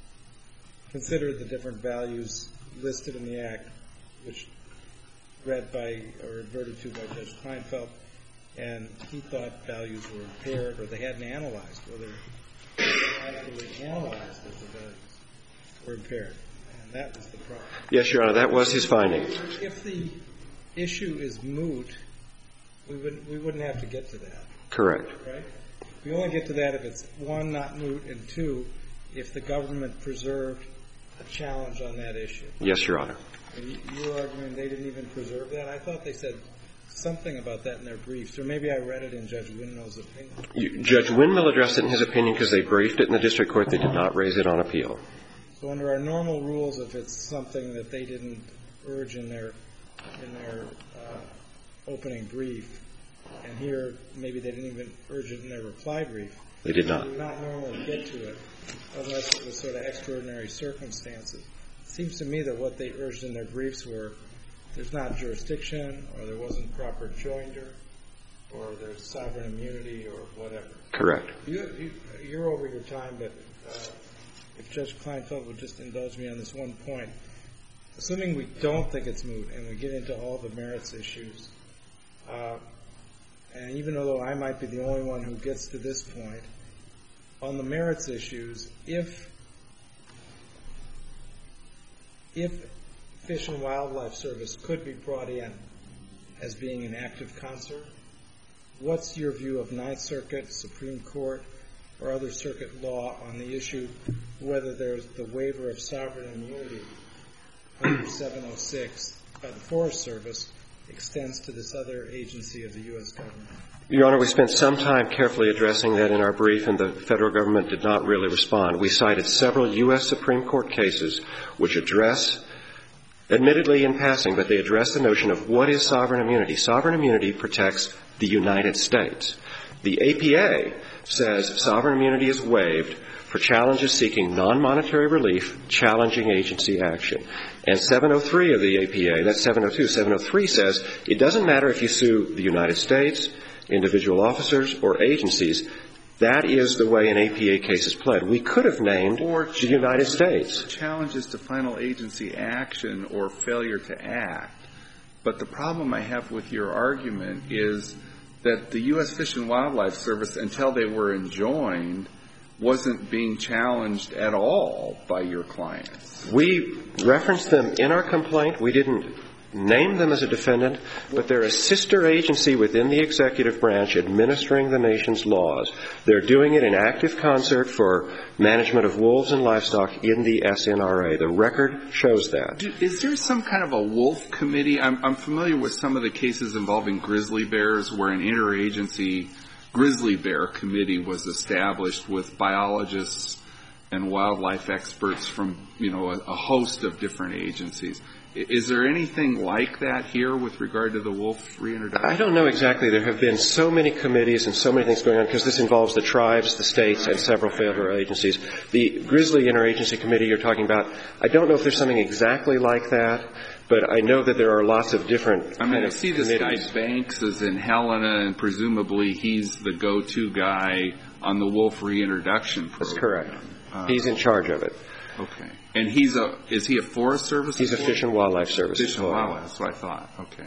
considered the different values listed in the Act, which read by or adverted to by Judge Kleinfeld. And he thought values were impaired, or they hadn't analyzed whether they actually analyzed that the values were impaired. And that was the problem. Yes, Your Honor, that was his finding. If the issue is moot, we wouldn't, we wouldn't have to get to that. Correct. Right? We only get to that if it's, one, not moot, and two, if the government preserved a challenge on that issue. Yes, Your Honor. And you were arguing they didn't even preserve that? I thought they said something about that in their briefs, or maybe I read it in Judge Windmill's opinion. You, Judge Windmill addressed it in his opinion because they briefed it in the district court. They did not raise it on appeal. So under our normal rules, if it's something that they didn't urge in their in their uh, opening brief, and here maybe they didn't even urge it in their reply brief, they did not. We would not normally get to it unless it was sort of extraordinary circumstances. It seems to me that what they urged in their briefs were there's not jurisdiction, or there wasn't proper joinder, or there's sovereign immunity, or whatever. Correct. You, you, you're over your time, but uh, if Judge Kleinfeld would just indulge me on this one point. Assuming we don't think it's moot and we get into all the merits issues, uh, and even though I might be the only one who gets to this point, on the merits issues, if if Fish and Wildlife Service could be brought in as being an active concert, what's your view of Ninth Circuit, Supreme Court, or other circuit law on the issue whether there's the waiver of sovereign immunity under seven oh six by the Forest Service extends to this other agency of the U S government? Your Honor, we spent some time carefully addressing that in our brief, and the federal government did not really respond. We cited several U S Supreme Court cases which address, admittedly in passing, but they address the notion of what is sovereign immunity. Sovereign immunity protects the United States. The A P A says sovereign immunity is waived for challenges seeking non-monetary relief, challenging agency action. And seven oh three of the A P A, that's seven oh two, seven oh three says it doesn't matter if you sue the United States, individual officers, or agencies. That is the way an A P A case is pled. We could have named or the United States. Challenges to final agency action or failure to act. But the problem I have with your argument is that the U S Fish and Wildlife Service, until they were enjoined, wasn't being challenged at all by your clients. We referenced them in our complaint. We didn't name them as a defendant, but they're a sister agency within the executive branch administering the nation's laws. They're doing it in active concert for management of wolves and livestock in the S N R A. The record shows that. Is there some kind of a wolf committee? I'm, I'm familiar with some of the cases involving grizzly bears where an interagency grizzly bear committee was established with biologists and wildlife experts from, you know, a, a host of different agencies. Is there anything like that here with regard to the wolf reintroduction? I don't know exactly. There have been so many committees and so many things going on because this involves the tribes, the states, and several federal agencies. The Grizzly Interagency Committee you're talking about, I don't know if there's something exactly like that, but I know that there are lots of different I mean, kind I of see this committees. guy Banks is in Helena, and presumably he's the go-to guy on the wolf reintroduction program. That's correct. Uh, He's in charge of it. Okay. And he's a, is he a Forest Service? He's a Fish and Wildlife Service. Fish and Wildlife, that's what I thought. Okay.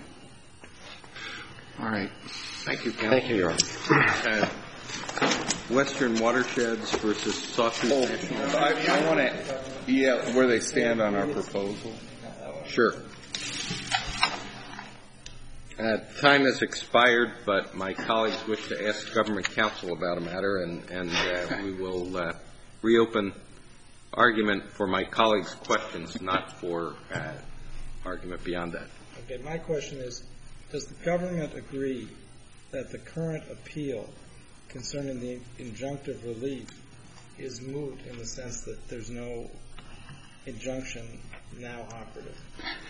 All right. Thank you, counsel. Thank you, Your Honor. Uh, Western Watersheds versus Sawtooth Oh, National. I, I want to, yeah, where they stand on our proposal. Sure. Uh, time has expired, but my colleagues wish to ask government counsel about a matter, and, and uh, we will uh, reopen argument for my colleagues' questions, not for uh, argument beyond that. Okay, my question is, does the government agree that the current appeal concerning the injunctive relief is moot in the sense that there's no injunction now operative?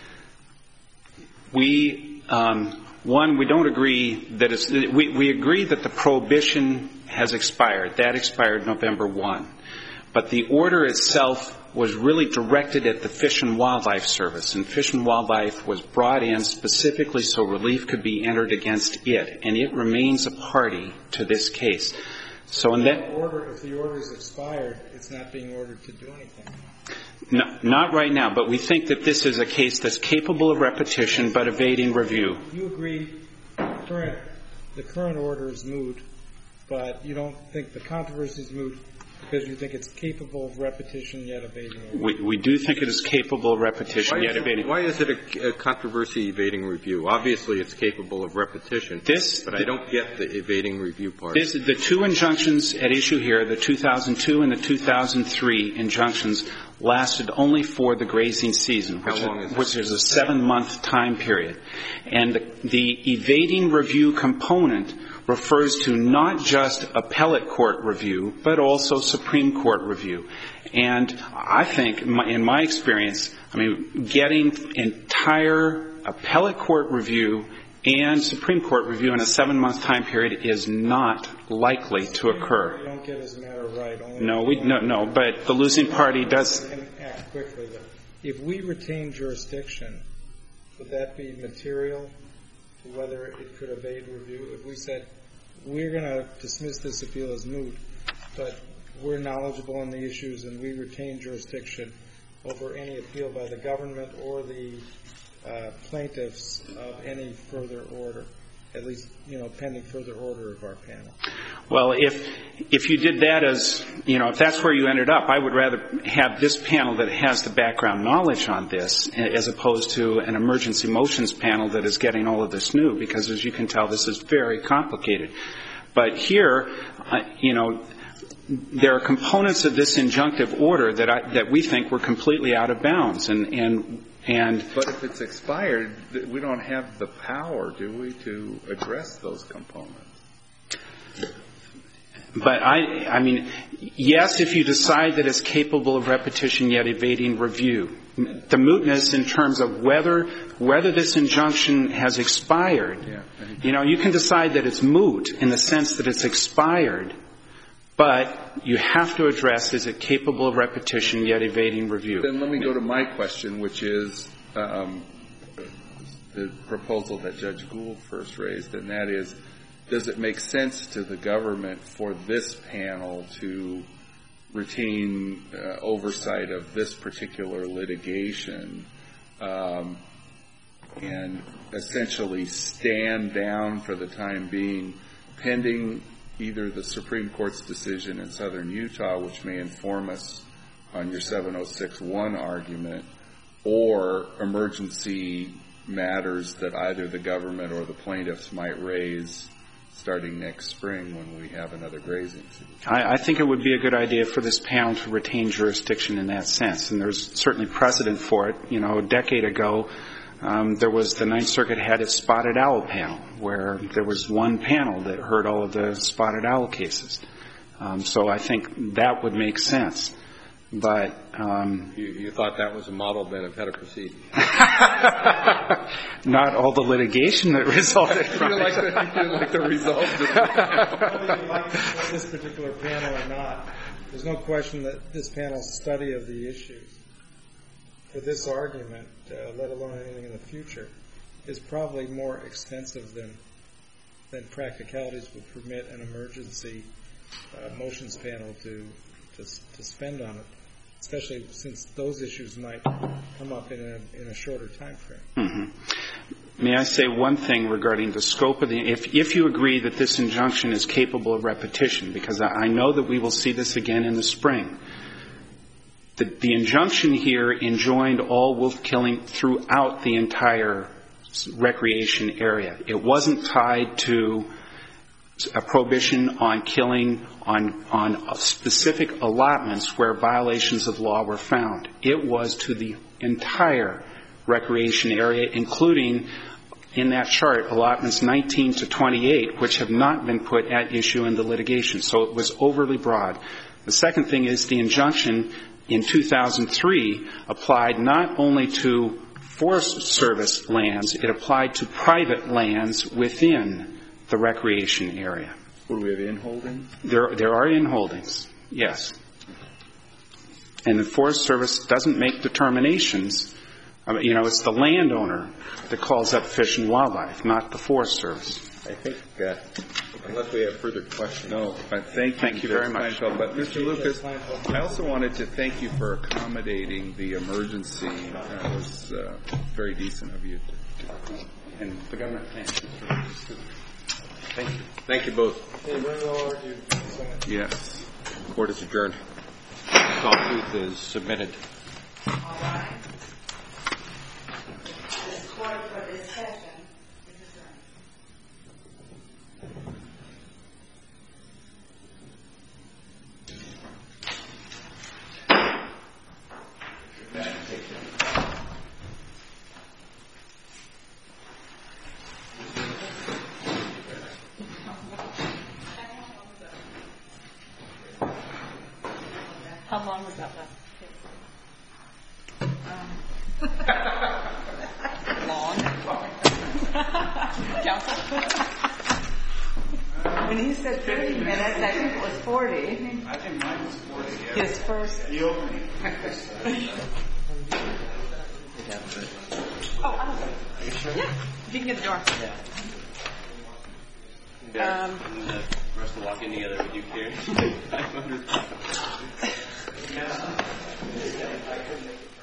We, um, one, we don't agree that it's, we, we agree that the prohibition has expired. That expired November first. But the order itself was really directed at the Fish and Wildlife Service, and Fish and Wildlife was brought in specifically so relief could be entered against it, and it remains a party to this case. So in that order, if the order is expired, it's not being ordered to do anything. No, not right now, but we think that this is a case that's capable of repetition but evading review. You agree the current, the current order is moot, but you don't think the controversy is moot because you think it's capable of repetition yet evading review? We, we do think it is capable of repetition why yet it, evading. Why is it a, a controversy evading review? Obviously, it's capable of repetition, this, but I don't get the evading review part. This, the two injunctions at issue here, the two thousand two and the two thousand three injunctions, lasted only for the grazing season, which, How long is, is, which is a seven-month time period. And the, the evading review component refers to not just appellate court review, but also Supreme Court review. And I think, in my, in my experience, I mean, getting entire appellate court review and Supreme Court review in a seven-month time period is not likely to occur. You don't get as a matter of right. Only no, we no, no. But the losing party does. Can act quickly. But if we retain jurisdiction, would that be material to whether it could evade review? If we said we're going to dismiss this appeal as moot, but we're knowledgeable on the issues and we retain jurisdiction over any appeal by the government or the uh, plaintiffs of any further order, at least, you know, pending further order of our panel. Well, if if you did that as, you know, if that's where you ended up, I would rather have this panel that has the background knowledge on this as opposed to an emergency motions panel that is getting all of this new, because as you can tell, this is very complicated. But here, uh, you know, there are components of this injunctive order that I, that we think were completely out of bounds, and and and. But if it's expired, we don't have the power, do we, to address those components? But I, I mean, yes, if you decide that it's capable of repetition yet evading review. The mootness in terms of whether whether this injunction has expired, yeah. you know, you can decide that it's moot in the sense that it's expired, but you have to address, is it capable of repetition yet evading review? Then let me go to my question, which is um, the proposal that Judge Gould first raised, and that is, does it make sense to the government for this panel to retain uh, oversight of this particular litigation um, and essentially stand down for the time being pending either the Supreme Court's decision in Southern Utah, which may inform us on your seven oh six one argument, or emergency matters that either the government or the plaintiffs might raise starting next spring when we have another grazing season? I, I think it would be a good idea for this panel to retain jurisdiction in that sense, and there's certainly precedent for it. You know, a decade ago, um, there was the Ninth Circuit had its spotted owl panel, where there was one panel that heard all of the spotted owl cases. Um, so I think that would make sense. But um, you, you thought that was a model then of how to proceed? Not all the litigation that resulted from it. I feel like, feel like the result. Whether you like this particular panel or not, there's no question that this panel's study of the issues for this argument, uh, let alone anything in the future, is probably more extensive than than practicalities would permit an emergency uh, motions panel to, to to spend on it, especially since those issues might come up in a in a shorter time frame. Mm-hmm. May I say one thing regarding the scope of the, if if you agree that this injunction is capable of repetition, because I, I know that we will see this again in the spring. The, the injunction here enjoined all wolf killing throughout the entire recreation area. It wasn't tied to a prohibition on killing on, on specific allotments where violations of law were found. It was to the entire recreation area, including in that chart allotments nineteen to twenty-eight, which have not been put at issue in the litigation. So it was overly broad. The second thing is the injunction in two thousand three applied not only to Forest Service lands, it applied to private lands within the recreation area. Would we have in-holdings? There, there are in-holdings, yes. And the Forest Service doesn't make determinations. I mean, you know, it's the landowner that calls up Fish and Wildlife, not the Forest Service. I think, uh, unless we have further questions. No, but thank you, Thank you very much. Kleinfeld. But Mister Lucas, I also wanted to thank you for accommodating the emergency. That was uh, very decent of you. To, to And the government thanks you. Thank you. Thank you both. Hey, very well argued. yes. Court is adjourned. Sawtooth is submitted. All right. This court for this session is adjourned. How long was that last? Long. Counsel? When he said thirty minutes, I think it was forty. I think mine was forty. His first. The opening. Oh, I don't know. Are you sure? Yeah. If you can get the door. Yeah. Um, and the rest will walk in together. Would you care? five hundred. Yeah.